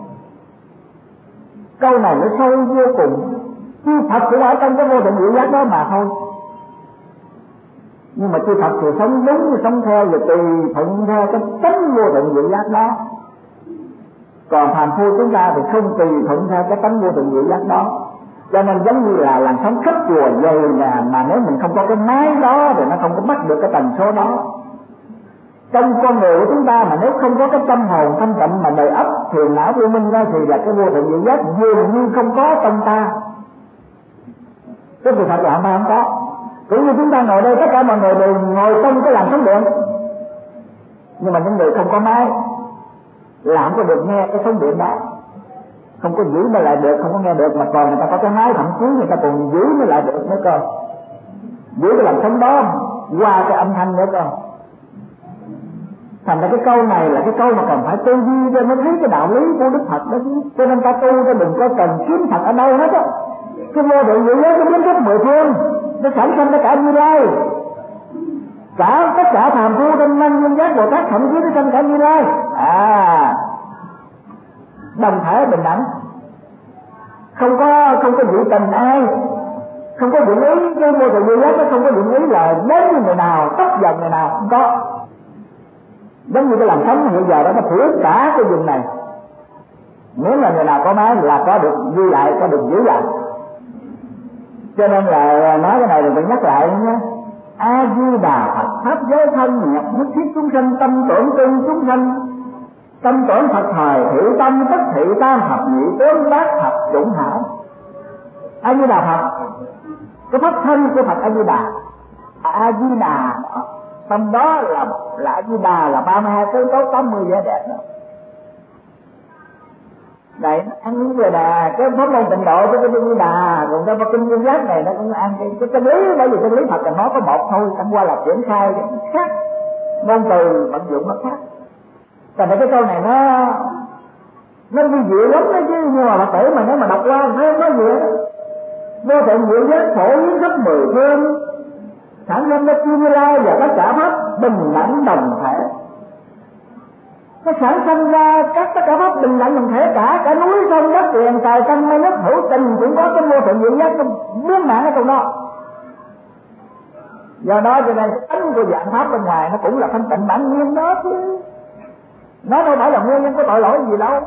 Câu này nó sâu vô cùng. Chư Phật cũng ở trong cái vô thượng diệu giác đó mà thôi. Nhưng mà chư Phật thì sống đúng, sống theo và tùy thuận theo cái tánh vô thượng diệu giác đó. Còn phàm phu chúng ta thì không tùy thuận theo cái tánh vô thượng diệu giác đó. Cho nên giống như là làn sóng khắp chùa dày nè, mà nếu mình không có cái máy đó thì nó không có bắt được cái tần số đó. Trong con người của chúng ta mà nếu không có cái tâm hồn thanh tịnh mà đời ấp thiền não vô minh ra, thì là cái vô thượng diệu giác dường như không có trong ta. Cái sự thật là không có. Cũng như chúng ta ngồi đây, tất cả mọi người đều ngồi trong cái làn sóng điện, nhưng mà những người không có máy là không có được nghe cái sóng điện đó, không có giữ nó lại được, không có nghe được. Mà còn người ta có cái máy, thậm chí người ta còn giữ nó lại được nữa cơ, giữ cái làn sóng đó qua cái âm thanh nữa cơ. Thành ra cái câu này là cái câu mà cần phải tư duy cho nó thấy cái đạo lý của Đức Phật đó chứ. Cho nên ta tu cho đừng có cần kiếm Phật ở đâu hết á. Cái vô thượng diệu giác nó biến khắp mười phương, nó sản sinh tất cả Như Lai, cả tất cả phàm phu trong năng nhân giác Bồ Tát, thậm chí nó sinh cả Như Lai đồng thể bình đẳng, không có giữ tình ai, không có dụng ý. Cái vô thượng diệu giác nó không có dụng ý là đến như người nào, tóc dần người nào, không có. Giống như cái làn sóng hiện giờ đó, nó phủ cả cái vùng này. Nếu là người nào có máy là có được ghi lại, có được giữ lại. Cho nên là nói cái này thì phải nhắc lại nhé. A Di Đà Phật pháp giới thân, nhập nhất thiết chúng sanh, tâm tưởng tương chúng sanh, tâm tưởng Phật thời thị tâm, tức thị tam thập nhị tướng bát thập chủng hảo. A Di Đà Phật, cái pháp thân của Phật A Di Đà, A Di Đà tâm đó là A Di Đà là 32 tướng tốt 80 vẻ đẹp đó. Này nó ăn về đà, cái pháp môn tịnh độ của cái Di Đà, còn cái kinh Viên Giác này nó cũng ăn cái chân lý, bởi vì chân lý Phật là nó có một thôi, chẳng qua là triển khai khác, ngôn từ vận dụng nó khác. Thành ra cái câu này nó vi diệu lắm đó chứ, nhưng mà Phật tử mà nếu mà đọc qua thấy không có gì hết. Vô tận diệu giác phổ biến khắp mười phương, sản sinh ra Như Lai và tất cả pháp bình đẳng đồng thể. Nó sản sinh ra tất cả pháp bình đẳng đồng thể, cả núi sông đất tiền tài căn mây nước hữu tình cũng có cái vô tận diệu giác trong biến mạng ở trong đó. Do đó cho nên tánh của dạng pháp bên ngoài nó cũng là thanh tịnh bản nhiên đó chứ, nó đâu phải là nguyên nhân có tội lỗi gì đâu.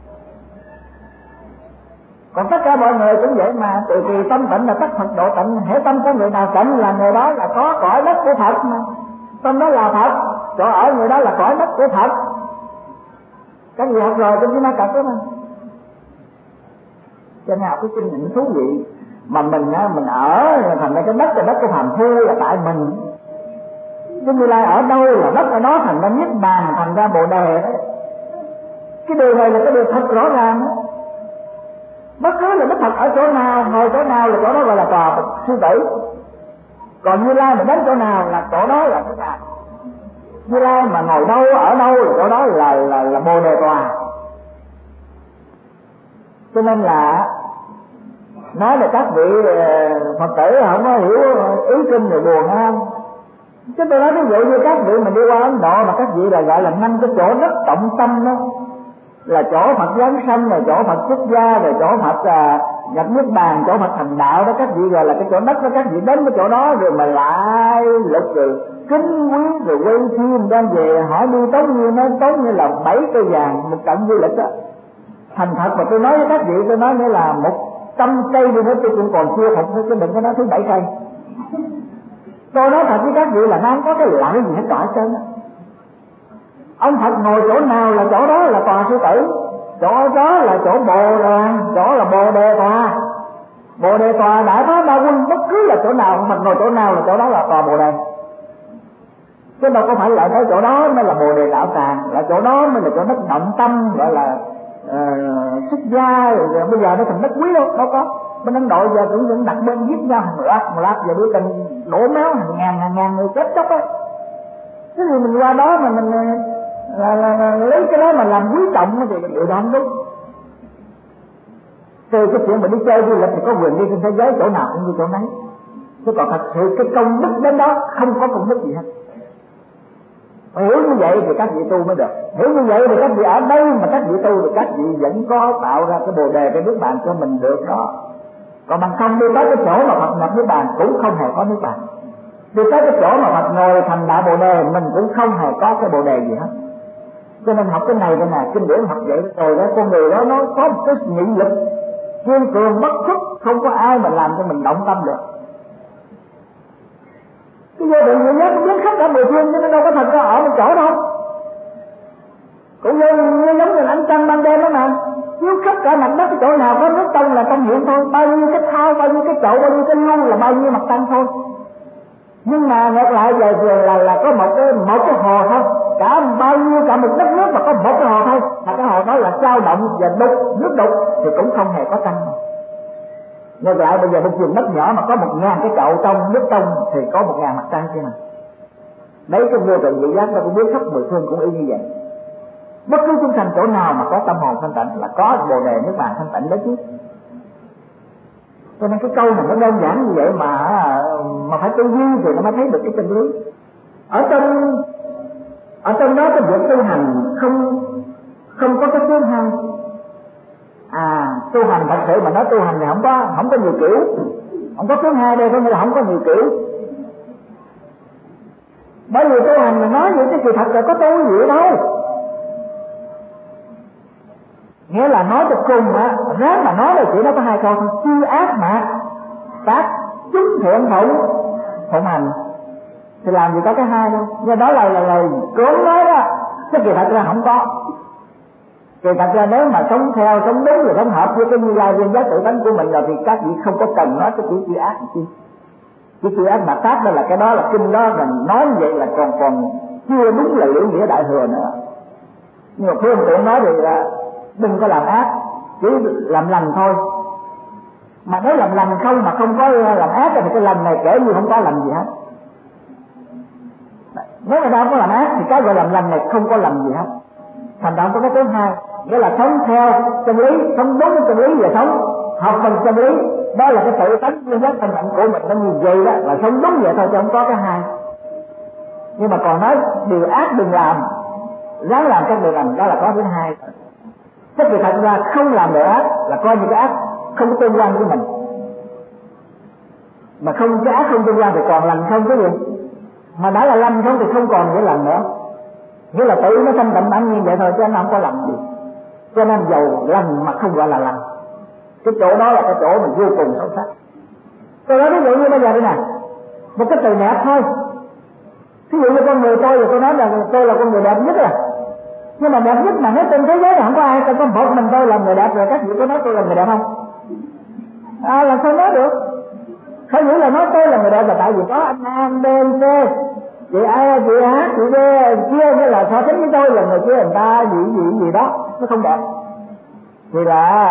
Còn tất cả mọi người cũng vậy mà, từ kỳ tâm tịnh là tất Phật độ tịnh, hễ tâm của người nào tịnh là người đó là có cõi đất của Phật mà. Tâm đó là Phật, chỗ ở người đó là cõi đất của Phật. Các vị học rồi trong cái ma cật đó mà. Cho nên học cái kinh nghiệm thú vị. Mà mình ở thành ra cái đất của phàm phu là tại mình. Chứ Như Lai ở đâu là đất ở đó, thành ra niết bàn, thành ra Bồ Đề đó. Cái điều này là cái điều thật rõ ràng đó. Bất cứ là Đức Phật ở chỗ nào, ngồi chỗ nào là chỗ đó gọi là tòa sư tử. Còn Như Lai mà đến chỗ nào là chỗ đó là cái bàn. Như Lai mà ngồi đâu ở đâu là chỗ đó là Bồ Đề tòa. Cho nên là nói là các vị Phật tử không có hiểu ý kinh rồi buồn không. Chứ tôi nói ví dụ như các vị mà đi qua Ấn Độ mà các vị là gọi là 5 cái chỗ rất trọng tâm đó, là chỗ Phật giáng sanh, là chỗ Phật xuất gia, rồi chỗ Phật nhập niết bàn, chỗ Phật thành đạo đó, các vị gọi là cái chỗ đất đó. Các vị đến cái chỗ đó rồi mà lại lực rồi kính quý rồi quay phim đem về hỏi đi tốn như nó tốn như là 7 cây vàng một trận du lịch đó. Thành thật mà tôi nói với các vị, tôi nói nữa là 100 cây đi nữa tôi cũng còn chưa phục, chứ đừng có nói thứ 7 cây. Tôi nói thật với các vị là nó không có cái lợi gì hết cả trơn á. Ông Phật ngồi chỗ nào là chỗ đó là tòa sư tử, chỗ đó là chỗ Bồ Đề, chỗ là Bồ Đề tòa. Bồ Đề tòa Đại Pháp Ba Quân, bất cứ là chỗ nào ông Phật ngồi chỗ nào là chỗ đó là tòa Bồ Đề. Chứ đâu có phải lại thấy chỗ đó mới là Bồ Đề đạo tràng, là chỗ đó mới là chỗ đất động tâm, gọi là xuất gia, rồi bây giờ nó thành đất quý đâu có. Bên Ấn Độ giờ cũng đặt bên giết nhau hàng loạt giờ đưa tình đổ máu hàng ngàn người chết chóc á. Thế thì mình qua đó mà mình là lấy cái đó mà làm quý trọng thì điều đó không đúng. Từ cái chuyện mà đi chơi du lịch thì có quyền đi trên thế giới chỗ nào cũng như chỗ nấy. Chứ còn thật sự cái công đức đến đó không có công đức gì hết. Hiểu như vậy thì các vị tu mới được. Hiểu như vậy thì các vị ở đây mà các vị tu thì các vị vẫn có tạo ra cái Bồ Đề, cái nước bàn cho mình được đó. Còn bằng không đi tới cái chỗ mà Phật nhập nước bàn cũng không hề có nước bàn. Đi tới cái chỗ mà Phật ngồi thành đạo Bồ Đề mình cũng không hề có cái Bồ Đề gì hết. Cho nên học cái này nè, kinh điển học vậy rồi đó, con người đó nó có một cái nghị lực kiên cường bất khuất, không có ai mà làm cho mình động tâm được. Cái vô định người nhớ cũng biết khắp cả mười phương chứ nó đâu có thật ra ở một chỗ đâu. Cũng như giống như ánh trăng ban đêm đó mà, chiếu khắp cả mặt đất, cái chỗ nào có nước trong là trong hiện thôi, bao nhiêu cái thao, bao nhiêu cái chậu, bao nhiêu cái lu là bao nhiêu mặt trăng thôi. Nhưng mà ngược lại giờ là có một cái hồ thôi, cả một đất nước mà có một cái hồ thôi, mà cái hồ đó là dao động và đục, nước đục thì cũng không hề có trăng. Ngược lại bây giờ một vùng đất nhỏ mà có 1000 cái chậu trong nước trong thì có 1000 mặt trăng kia mà. Mấy cái vô tận vị giác ta cũng biết khắp mười phương cũng y như vậy. Bất cứ chúng sanh chỗ nào mà có tâm hồn thanh tịnh là có Bồ Đề nước bàn thanh tịnh đó chứ. Cho nên cái câu này nó đơn giản như vậy mà phải tư duy thì nó mới thấy được cái chân lý. Ở trong đó cái việc tu hành không có cái thứ hai. Tu hành thật sự mà nói tu hành thì không có nhiều kiểu. Không có thứ hai đây, có nghĩa là không có nhiều kiểu. Bởi vì tu hành mà nói vậy cái sự thật là có tu gì đâu. Nghĩa là nói cho cùng á, ráng mà nói là chỉ nó có hai câu thôi, chi ác mà tác chúng thiện phụng hành thì làm gì có cái hai đâu. Do đó là lời cưỡng nói đó, chứ kỳ thật ra không có. Kỳ thật ra nếu mà sống theo, sống đúng và sống hợp với cái Như Lai viên giác tự tánh của mình rồi thì các vị không có cần nói cái chữ chi ác chi. Cái chữ ác mà tác đó là cái đó là kinh đó, mình nói như vậy là còn chưa đúng là liễu nghĩa đại thừa nữa. Nhưng mà phương tiện nói thì là đừng có làm ác, chỉ làm lành thôi. Mà nếu làm lành không mà không có làm ác thì cái lành này kể như không có làm gì hết. Nếu mà đâu có làm ác thì cái gọi làm lành này không có làm gì hết. Thành ra có cái thứ hai, nghĩa là sống theo chân lý, sống đúng chân lý và sống học bằng chân lý, đó là cái tự tánh duy nhất thanh tịnh của mình. Nó như vậy đó là sống đúng vậy thôi chứ không có cái hai. Nhưng mà còn nói điều ác đừng làm, ráng làm các điều lành, đó là có thứ hai. Tức vì thật ra không làm điều ác là coi như cái ác không có tương quan với mình, mà không cái ác không tương quan thì còn lành không cái gì, mà đã là lành không thì không còn nghĩa lành nữa. Nghĩa là tự nó thanh tịnh bản nhiên vậy thôi chứ nó không có lành gì. Cho nên dầu lành mà không gọi là lành, cái chỗ đó là cái chỗ mình vô cùng sâu sắc. Tôi nói ví dụ như bây giờ đây nè, một cái từ đẹp thôi. Ví dụ như con người tôi nói là tôi là con người đẹp nhất nhưng mà đẹp nhất mà nói trên thế giới là không có ai, có một mình tôi là người đẹp rồi các vị có nói tôi là người đẹp không? Làm sao nói được? Không nghĩ là nói tôi là người đẹp là tại vì có anh A, B, C, chị A, chị H, chị B, kia như là so sánh với tôi là người kia người ta gì đó, nó không đẹp. Thì là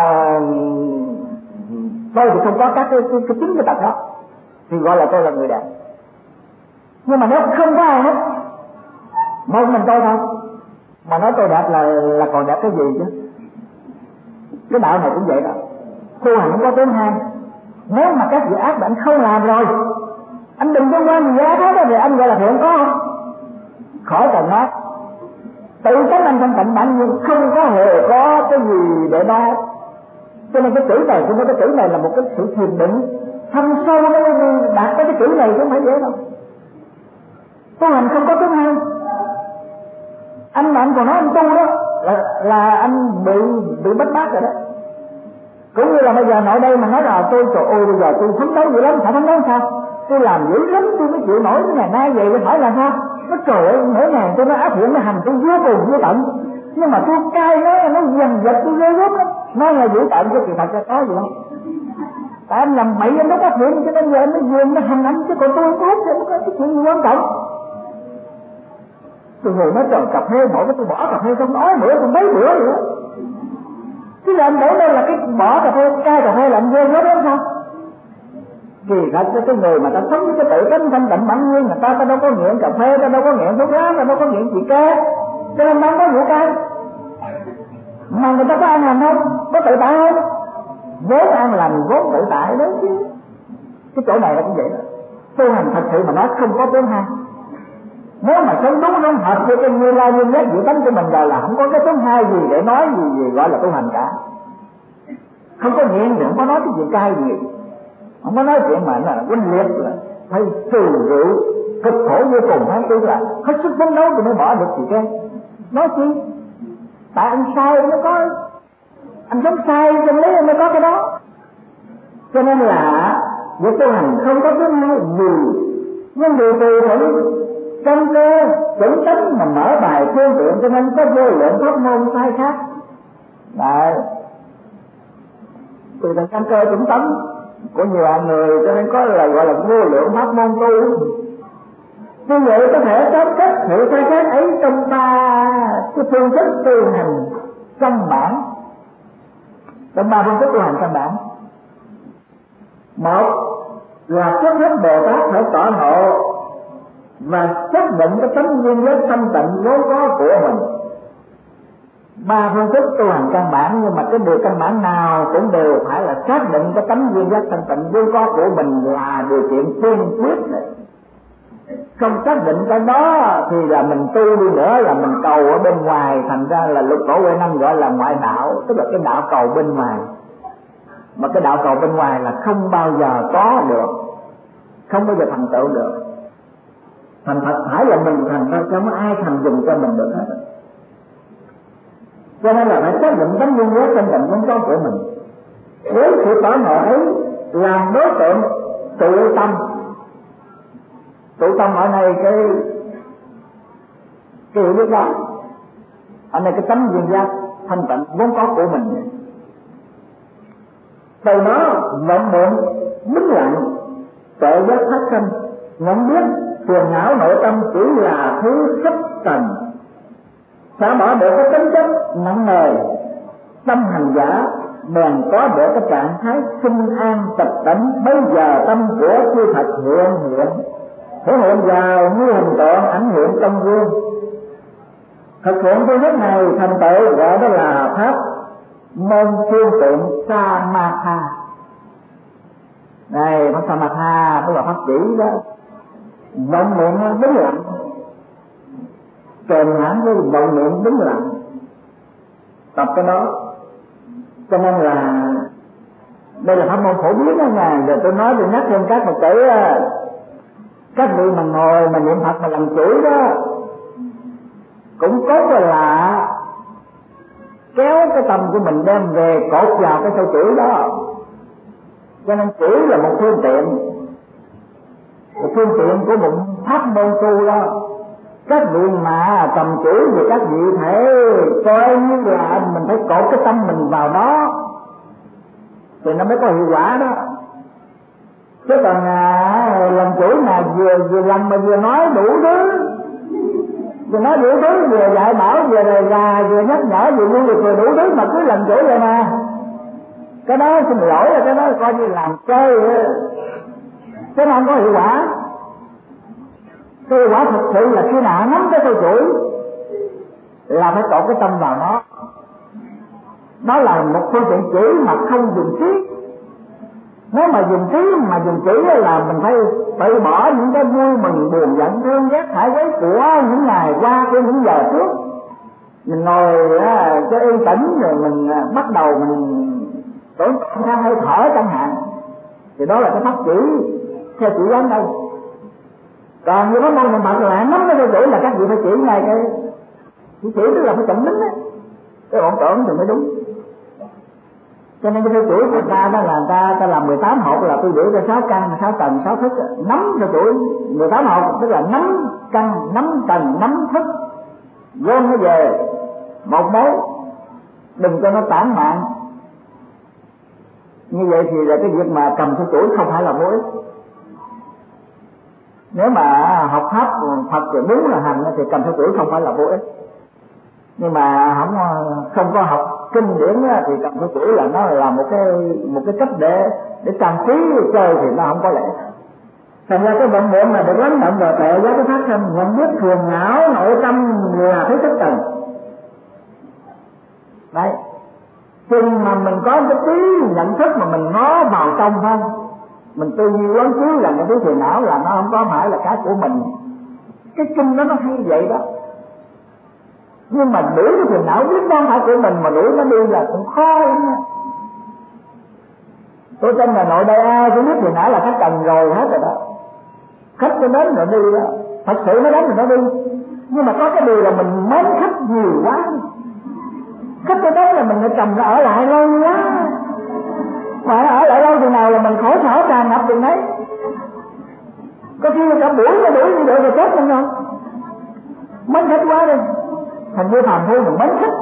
tôi thì không có các cái chính cái tật đó, thì gọi là tôi là người đẹp. Nhưng mà nếu không có ai hết, một mình tôi thôi, mà nói tôi đẹp là còn đẹp cái gì chứ? Cái đạo này cũng vậy đó, tu hành không có thứ hai. Nếu mà các việc ác bạn không làm rồi, anh đừng có quan gì ác hết đó, thì anh gọi là thiện có không? Khỏi cần nói, tự tánh anh thanh tịnh bản nhiên không có hề có cái gì để nói. Cho nên cái chữ này, cái chữ này là một cái sự thiền định thâm sâu, nó đạt tới cái chữ này chứ không phải dễ đâu. Tu hành không có thứ hai. Anh mà anh còn nói anh tu đó là anh bị bắt bát rồi đó. Cũng như là bây giờ nội đây mà nói là tôi trời ơi bây giờ tôi phấn đấu dữ lắm, phải phấn đấu sao? Tôi làm dữ lắm tôi mới chịu nổi cái ngày nay vậy, tôi hỏi là sao? Nó trời ơi mỗi ngày tôi nó áp dụng nó hành tôi vô cùng vô tận, nhưng mà tôi cai nó dần dật tôi ghê gớm lắm. Nói là dữ tận chứ thì thật ra có gì không? Tại anh làm bậy anh nó phát hiện cho nên giờ anh mới dường nó hành anh, chứ còn tôi không biết thì nó có cái chuyện gì quan trọng. Tôi ngồi nói trời cà phê mỗi cái tôi bỏ cà phê không nói nữa, tôi mấy bữa nữa. Chứ là anh để đây là cái bỏ cà phê, cai cà phê là anh ghê gớm lắm sao? Kỳ thật cái người mà ta sống với cái tự tánh thanh tịnh bản nhiên, người ta đâu có nghiện cà phê, ta đâu có nghiện thuốc lá, ta đâu có nghiện gì ca, cho nên đâu có vụ cai. Mà người ta có an lành không? Có tự tại không? Vốn an lành, vốn tự tại đó chứ. Cái chỗ này là cũng vậy đó. Tu hành thật sự mà nói không có thứ hai. Nếu mà sống đúng đúng hợp với cái Như Lai Như Nhất dự tánh của mình rồi là không có cái thứ hai gì để nói gì gọi là tu hành cả. Không có nghiện thì không có nói cái gì cai gì, không có nói chuyện mà là huynh liệt là phải trừ rượu cực khổ vô cùng, hay tôi là hết sức phấn đấu thì mới bỏ được gì cái nói chi? Tại anh sai mới có, anh sống sai chân lý mới có cái đó. Cho nên là việc tu hành không có thứ hai gì, nhưng điều tùy thuận trong cơ chuẩn tánh mà mở bài phương tiện, cho nên có vô lượng pháp môn sai khác. Đấy, tùy thuận trong cơ chuẩn tánh của nhiều người, cho nên có lời gọi là vô lượng pháp môn tu. Như vậy có thể có cách sự sai khác ấy trong ba cái phương thức tu hành căn bản, trong ba phương thức tu hành căn bản. Một là trước hết Bồ Tát phải tỏ ngộ và xác định cái tánh nguyên giác thanh tịnh vốn có của mình. Ba phương thức tu hành căn bản, nhưng mà cái điều căn bản nào cũng đều phải là xác định cái tánh nguyên giác thanh tịnh vốn có của mình là điều kiện tiên quyết này. Không xác định cái đó thì là mình tu đi nữa là mình cầu ở bên ngoài, thành ra là Lục Tổ Huệ Năng gọi là ngoại đạo, tức là cái đạo cầu bên ngoài. Mà cái đạo cầu bên ngoài là không bao giờ có được, không bao giờ thành tựu được. Thành thật phải là mình thành ra, không có ai thành dùng cho mình được hết. Cho nên là phải xác định tánh nguyên giác thanh tịnh vốn có của mình. Với sự tỏ ngộ ấy là đối tượng tụ tâm. Tụ tâm ở đây cái hiểu biết đó, ở đây cái tánh nguyên giác thanh tịnh vốn có của mình. Từ đó vận mượn đứng lặng tuệ giác phát sinh, nhận biết phiền não nội tâm chỉ là thứ thấp trần, xả bỏ được cái tính chất nặng nề tâm hành giả bèn có được cái trạng thái sinh an tịch tỉnh. Bây giờ tâm của chư Phật thể hiện vào như hình tượng ảnh hiện trong gương. Thực hiện phương thức này thành tựu gọi đó là pháp môn phương tiện Samatha. Này pháp Samatha tức là pháp chỉ đó, vọng niệm đứng lặng, kèm hãm với vọng niệm đứng lặng, tập cái đó. Cho nên là đây là pháp môn phổ biến đó nha. Giờ tôi nói tôi nhắc thêm các Phật tử, các vị mà ngồi mà niệm Phật mà làm chuỗi đó cũng có là kéo cái tâm của mình đem về cột vào cái sâu chuỗi đó. Cho nên chuỗi là một phương tiện của một pháp môn tu đó. Các vị mà cầm chuỗi thì các vị thể coi như là mình phải cột cái tâm mình vào đó thì nó mới có hiệu quả đó. Chứ còn làm chuỗi mà vừa làm mà vừa nói đủ thứ, vừa dạy bảo, vừa đề ra, vừa nhắc nhở, vừa luôn được vừa đủ thứ mà cứ làm chuỗi vậy mà. Cái đó xin lỗi là cái đó coi như làm chơi chứ nó không có hiệu quả. Cái hiệu quả thực sự là khi nào nắm cái cây chuỗi là phải cột cái tâm vào nó. Đó là một phương tiện chỉ mà không dùng trí. Nếu mà dùng trí mà dùng chỉ là mình phải tự bỏ những cái vui mừng buồn giận thương ghét hại quấy của những ngày qua, của những giờ trước. Mình ngồi cho yên tĩnh rồi mình bắt đầu mình tổn thương hơi thở chẳng hạn, thì đó là cái pháp chỉ theo chỉ quán đây. Còn như pháp môn niệm Phật là nắm cái chuỗi là các vị phải chỉ ngay cái chỉ tức là phải chậm nín á, cái ổn tưởng thì mới đúng. Cho nên cái chuỗi của ta đó là ta làm 18 hộp là tôi giữ ra 6 căn, 6 tầng, 6 thức. Nắm cái chuỗi 18 hộp tức là nắm căn, nắm tầng, nắm thức, gom nó về một mối, đừng cho nó tản mạn. Như vậy thì là cái việc mà cầm cái chuỗi không phải là vô ích. Nếu mà học pháp Phật thì đúng là hành thì cầm cái chuỗi không phải là vô ích. Nhưng mà không có học kinh điển thì cầm cái chuỗi là nó là một cái cách để trang trí chơi thì nó không có lẽ. Thành ra cái vận niệm mà được lắng động và tuệ giác cái phát sinh nhận biết thường não nội tâm là thấy thức tầng. Đấy. Chừng mà mình có cái trí nhận thức mà mình ngó vào trong không, mình tư duy quán chiếu là cái thiền não là nó không có phải là cái của mình. Cái kinh đó nó hay vậy đó. Nhưng mà đuổi cái thiền não biết nó không phải của mình mà đuổi nó đi là cũng khó lắm nha. Tôi tin là nội đây ai cũng biết thiền não là khách cần rồi hết rồi đó. Khách nó đến rồi đi đó. Thật sự nó đến rồi nó đi. Nhưng mà có cái điều là mình mến khách nhiều quá. Khách nó đến là mình phải cầm nó ở lại lâu quá. Mà ở lại lâu thì nào là mình khổ sở tràn ngập chừng đấy. Có khi cả buổi nó đuổi như vậy rồi chết mình không? Mến khách quá đi. Thành như phàm phu mình mến khách.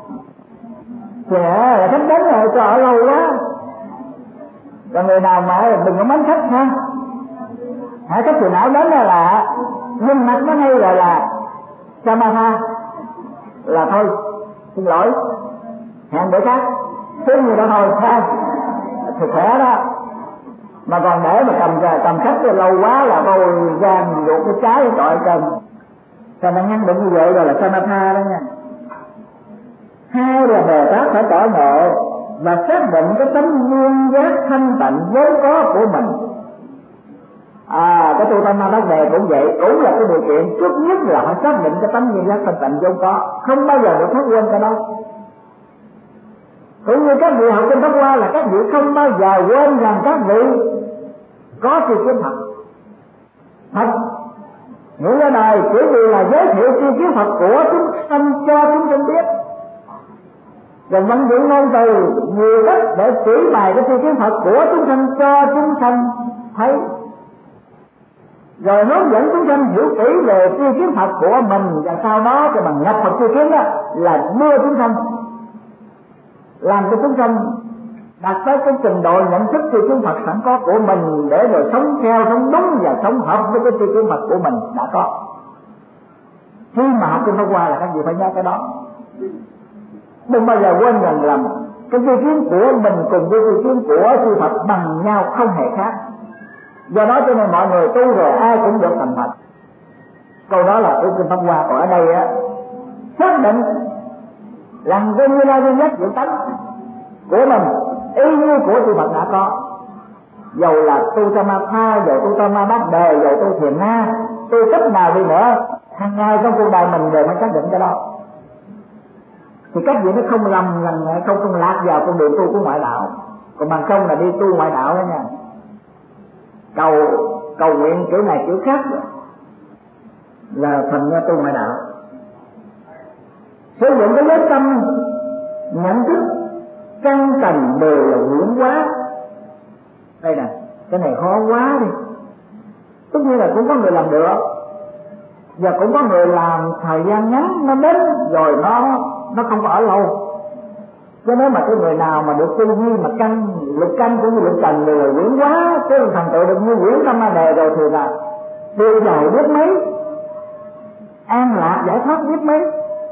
Trẻ là khách đến rồi cho ở lâu quá. Còn người nào mà đừng có mến khách ha. Khách từ não đến là nhưng mặt nó ngay là Samatha là thôi, xin lỗi, hẹn bữa khác, thứ gì đó thôi ha. Thì khỏe đó. Mà còn để mà cầm khách lâu quá là tôi gan ruột cái trái trọi cơm. Cho nên ngăn định như vậy rồi là Samatha đó nha. Hai là Bồ Tát phải tỏ ngộ và xác định cái tấm nguyên giác thanh tịnh vốn có của mình. Cái tu tâm Ma Bát Đề cũng vậy, cũng là cái điều kiện trước nhất là phải xác định cái tấm nguyên giác thanh tịnh vốn có, không bao giờ được thất quên cái đó. Cũng như các vị học kinh Pháp Hoa là các vị không bao giờ quên rằng các vị có tri kiến Phật. Phật những cái này chỉ vì là giới thiệu tri kiến Phật của chúng sanh cho chúng sanh biết, rồi vận dụng ngôn từ nhiều cách để chỉ bày cái tri kiến Phật của chúng sanh cho chúng sanh thấy, rồi hướng dẫn chúng sanh hiểu kỹ về tri kiến Phật của mình, và sau đó thì bằng nhập Phật tri kiến đó là đưa chúng sanh, làm cho chúng sanh đạt tới cái trình độ nhận thức tri kiến Phật sẵn có của mình, để rồi sống theo, sống đúng và sống hợp với cái tri kiến Phật của mình đã có. Khi mà học kinh Pháp Hoa là các vị phải nhớ cái đó, đừng bao giờ quên rằng là cái tri kiến của mình cùng với tri kiến của chư Phật bằng nhau không hề khác. Do đó cho nên mọi người tu rồi ai cũng được thành Phật. Câu đó là của kinh Pháp Hoa. Còn ở đây á, xác định rằng cái Như Lai duy nhất diệu tánh của mình y như của chư Phật đã có. Dầu là tu Samatha, dầu tu Tama Bát Đề, dầu tu Thiền Na, tu cách nào đi nữa, hàng ngày trong cuộc đời mình đều phải xác định cái đó. Thì cách gì nó không lầm không lạc vào con đường tu của ngoại đạo. Còn bằng không là đi tu ngoại đạo đó nha. Cầu nguyện kiểu này kiểu khác là thành ra tu ngoại đạo. Sử dụng cái giới tâm nhận thức căn tầng đều là huyễn hóa. Đây nè, cái này khó quá đi. Tất nhiên là cũng có người làm được, và cũng có người làm thời gian ngắn nó đến rồi nó không có ở lâu. Cho nên mà cái người nào mà được tư duy mà lục căn cũng như lục trần đều là huyễn hóa, cái thành tựu được như huyễn tâm ma đề rồi thì là điều dài biết mấy, an lạc giải thoát biết mấy.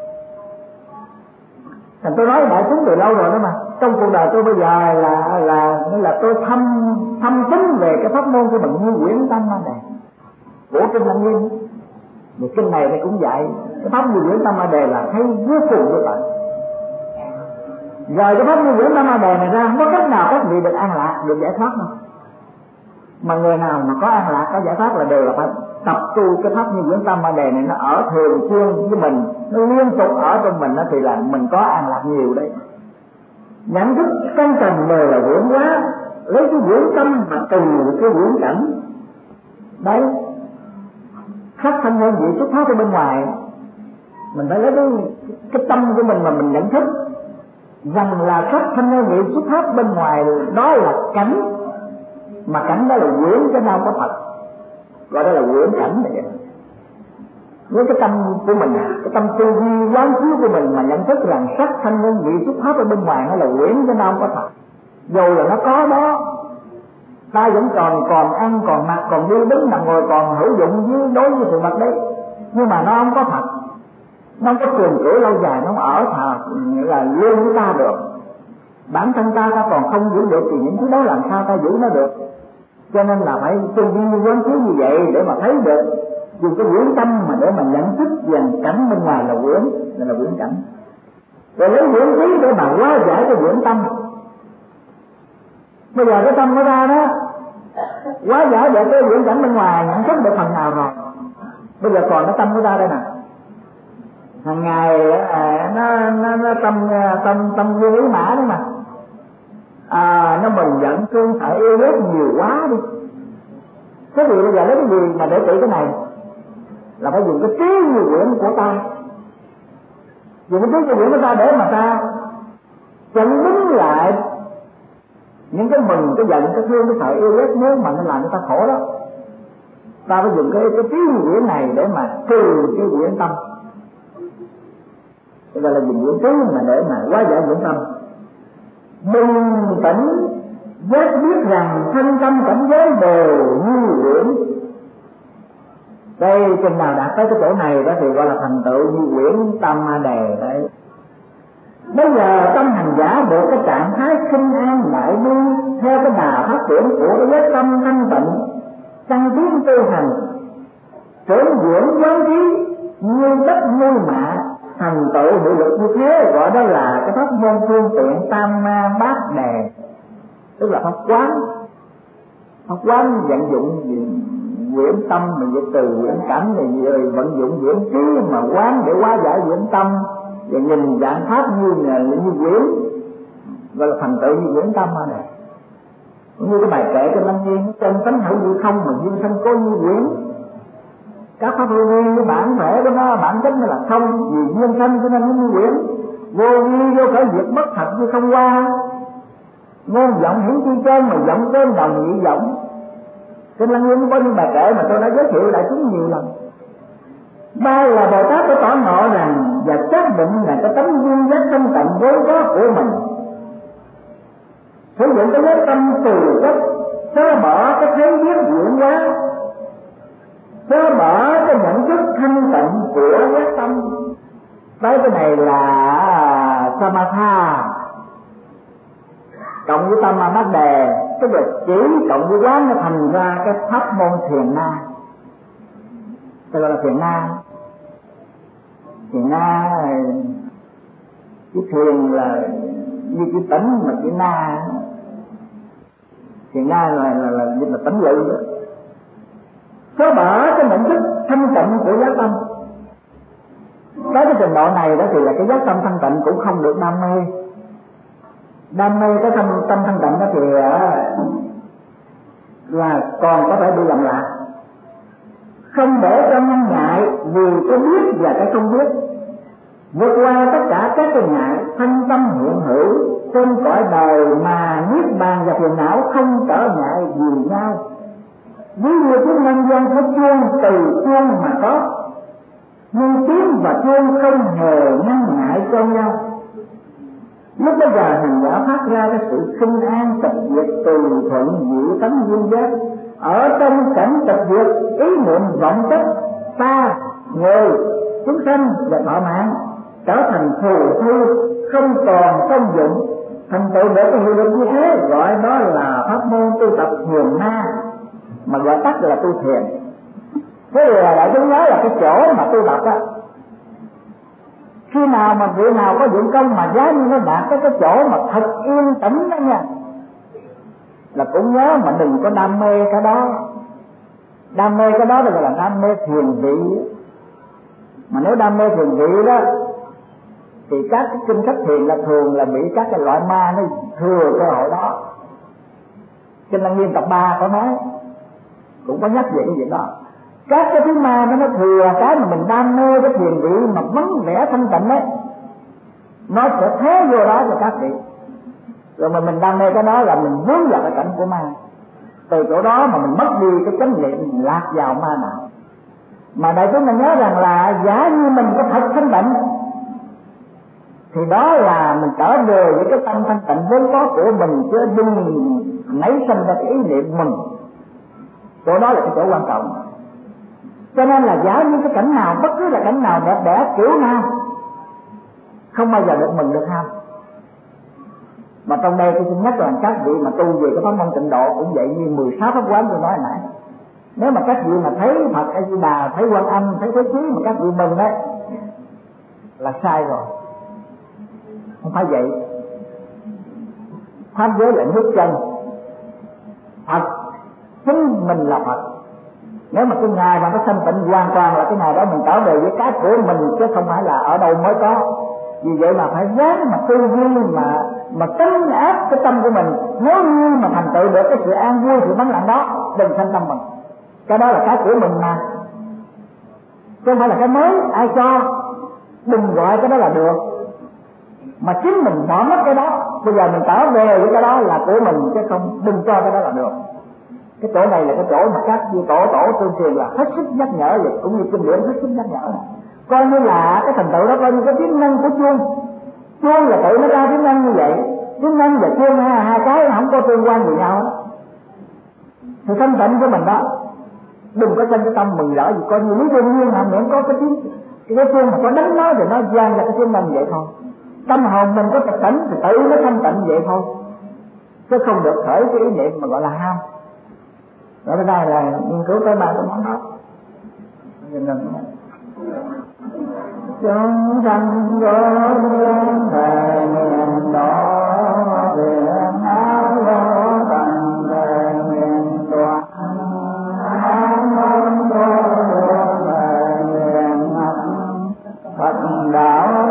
Thành tôi nói đại chúng từ lâu rồi đó mà. Trong cuộc đời tôi bây giờ là tôi thăm chính về cái pháp môn của mình như huyễn tâm ma đề của kinh Lăng Nghiêm. Thì kinh này thì cũng dạy cái pháp như huyễn tâm ma đề là thấy vô cùng như vậy. Rồi cái pháp như huyễn tâm ma đề này ra không có cách nào các vị được an lạc, được giải thoát đâu. Mà người nào mà có an lạc, có giải thoát là đều là phải tập tu cái pháp như huyễn tâm ma đề này, nó ở thường xuyên với mình, nó liên tục ở trong mình đó, thì là mình có an lạc nhiều đấy. Nhận thức căn tầng đều là huyễn hóa, lấy cái huyễn tâm mà từ cái huyễn cảnh đấy, sắc thanh hương vị xuất phát ở bên ngoài. Mình phải lấy cái tâm của mình mà mình nhận thức rằng là sắc thanh hương vị xuất phát bên ngoài, đó là cảnh, mà cảnh đó là huyễn chứ đâu có thật, gọi đó là huyễn cảnh này. Với cái tâm của mình, cái tâm tư duy quán chiếu của mình mà nhận thức rằng sắc thanh hương vị xuất phát ở bên ngoài nó là huyễn chứ đâu có thật. Dù là nó có đó, ta vẫn còn ăn, còn mặc, còn đi đứng nằm ngồi, còn hữu dụng với đối với sự vật đấy, nhưng mà nó không có thật, nó không có trường cửu lâu dài, nó ở thà là luôn với ta được. Bản thân ta còn không giữ được thì những thứ đó làm sao ta giữ nó được. Cho nên là phải tư duy quán chiếu như vậy để mà thấy được, dùng cái huyễn tâm mà để mà nhận thức rằng cảnh bên ngoài là huyễn, là huyễn cảnh, rồi lấy huyễn trí để mà hóa giải cái huyễn tâm. Bây giờ cái tâm nó ra đó, hóa giải được cái huyễn cảnh bên ngoài, nhận thức được phần nào rồi. Bây giờ còn cái tâm nó ra đây nè, hàng ngày nó tâm vô ý mã đó mà, nó mình giận thương phải yêu ghét nhiều quá đi. Thế thì bây giờ lấy cái gì mà để trị cái này? Là phải dùng cái trí như huyễn của ta, dùng cái trí như huyễn của ta để mà ta chặn đứng lại những cái mừng, cái giận, cái thương, cái sợ, yêu ghét nếu mà nó làm cho ta khổ đó. Ta phải dùng cái trí như huyễn này để mà trừ cái huyễn tâm. Bây giờ là dùng huyễn trí mà để mà hóa giải huyễn tâm. Bình tĩnh giác biết rằng thân tâm cảnh giới đều như huyễn. Đây chừng nào đạt tới cái chỗ này đó thì gọi là thành tựu như huyễn tâm ma đề đấy. Bây giờ tâm hành giả được cái trạng thái sinh an đại bi theo cái đà phát triển của cái giác tâm thanh tịnh, tăng tiến tu hành, trưởng dưỡng quán trí như đất như mạ, thành tựu hiệu lực như thế, gọi đó là cái pháp môn phương tiện tam ma bát đề, tức là pháp quán vận dụng huyễn tâm mà diệt từ huyễn cảnh này, rồi vận dụng huyễn trí mà quán để hóa giải huyễn tâm, và nhìn dạng pháp như huyễn, gọi là thành tựu như huyễn tâm mà này. Như cái bài kệ trong Lăng Nghiêm, chân tánh hữu như không mà duyên sanh có như huyễn. Các pháp vô vi với bản thể của nó, bản chất nó là không, vì duyên sanh cho nên nó như huyễn. Vô vi vô khởi diệt bất thật như không qua, ngôn giọng hiển chi trên mà giọng trên đồng nhị giọng. Trên Lăng Nghiêm có những bài kệ mà tôi đã giới thiệu đại chúng nhiều lần. Ba là Bồ Tát đã tỏ ngộ rằng và xác định là cái tấm duyên giác thanh tịnh vốn có của mình, sử dụng cái giác tâm từ cách xóa bỏ cái thấy biết diễn hóa, xóa bỏ cái nhận thức thanh tịnh của giác tâm. Tới cái này là Samatha, cộng với tâm mà nó đè, cái được chỉ cộng với quán nó thành ra cái pháp môn thiền na. Đây gọi là thiền na. Thiền na chữ thiền là như chữ tĩnh, mà chữ na thiền na là tĩnh lự đó. Xóa bỏ cái nhận thức thanh tịnh của giác tâm. Tới cái trình độ này đó thì là cái giác tâm thanh tịnh cũng không được đam mê. Đam mê cái tâm thanh tịnh đó thì là còn có thể bị lầm lạc. Không để cho nhân ngại vì cái biết và cái không biết, vượt qua tất cả các cái ngại, thanh tâm hiện hữu trên cõi đời mà niết bàn và phiền não không trở ngại gì nhau. Ví như chúng nhân dân có chuông từ chuông mà có, nhưng tiếng và chuông không hề ngăn ngại cho nhau. Lúc bây giờ hành giả phát ra cái sự sinh an tịch diệt từ thuận diệu tánh duyên giác. Ở trong cảnh tịch diệt, ý niệm vọng chất ta, người, chúng sanh và thọ mạng trở thành phù thu, không còn công dụng. Thành tựu để cái hiệu lực như thế gọi đó là pháp môn tu tập thiền na, mà gọi tắt là tu thiền. Thế thì đại chúng nhớ là cái chỗ mà tu tập á, khi nào mà vị nào có dụng công mà giá như nó đạt cái chỗ mà thật yên tĩnh đó nha, là cũng nhớ mà đừng có đam mê cái đó. Đam mê cái đó gọi là đam mê thiền vị. Mà nếu đam mê thiền vị đó thì các cái kinh sách thiền là thường là bị các cái loại ma nó thừa cơ hội đó. Kinh Lăng Nghiêm tập 3 có nói, cũng có nhắc về cái việc đó. Các cái thứ ma nó thừa cái mà mình đam mê cái thiền vị mà vắng vẻ thanh tịnh ấy, nó sẽ thế vô đó cho các vị. Rồi mà mình đam mê cái đó là mình vướng vào cái cảnh của ma. Từ chỗ đó mà mình mất đi cái chánh niệm, mình lạc vào ma nào. Mà đại chúng mình nhớ rằng là giả như mình có thật thanh tịnh thì đó là mình trở về với cái tâm thanh tịnh vốn có của mình, chứ đừng nảy sinh ra cái ý niệm mình. Chỗ đó là cái chỗ quan trọng. Cho nên là giả như cái cảnh nào, bất cứ là cảnh nào đẹp đẽ kiểu nào, không bao giờ được mừng được ham. Mà trong đây tôi xin nhắc rằng các vị mà tu về cái pháp môn tịnh độ cũng vậy, như 16 pháp quán tôi nói nãy. Nếu mà các vị mà thấy Phật A Di Đà, thấy Quan Âm, thấy Thế Chí mà các vị mừng đấy là sai rồi, không phải vậy. Pháp giới là nước chân, Phật chính mình là Phật. Nếu mà cái ngày mà nó thanh tịnh hoàn toàn là cái ngày đó mình trở về với cái của mình, chứ không phải là ở đâu mới có. Vì vậy mà phải dám mà tư duy mà trấn áp cái tâm của mình. Nếu như mà thành tựu được cái sự an vui, sự vắng lặng đó, đừng sanh tâm mình. Cái đó là cái của mình mà, chứ không phải là cái mới ai cho. Đừng gọi cái đó là được, mà chính mình bỏ mất cái đó. Bây giờ mình trở về với cái đó là của mình, chứ không đừng cho cái đó là được. Cái chỗ này là cái chỗ mà các vị tổ tuyên truyền là hết sức nhắc nhở vậy, cũng như kinh điển hết sức nhắc nhở. Coi như là cái thành tựu đó coi như cái tiếng năng của chuông. Chuông là tự nó ra tiếng năng như vậy. Tiếng năng và chuông hai cái nó không có tương quan gì nhau đó. Thì thanh tịnh của mình đó, đừng có tranh cái tâm mừng rỡ gì. Coi như lý đương nhiên mà miễn có cái tiếng, cái chuông mà có đánh nó thì nó vang ra cái tiếng năng vậy thôi. Tâm hồn mình có trật tỉnh thì tự nó thanh tịnh vậy thôi, chứ không được khởi cái ý niệm mà gọi là ham. Đó bên đây là nghiên cứu tới ba cái món đó. Chúng sanh vô nguyên về miền đó, biển áo vô tận về miền toàn. Áo môn vô về miền ngọc, Phật đạo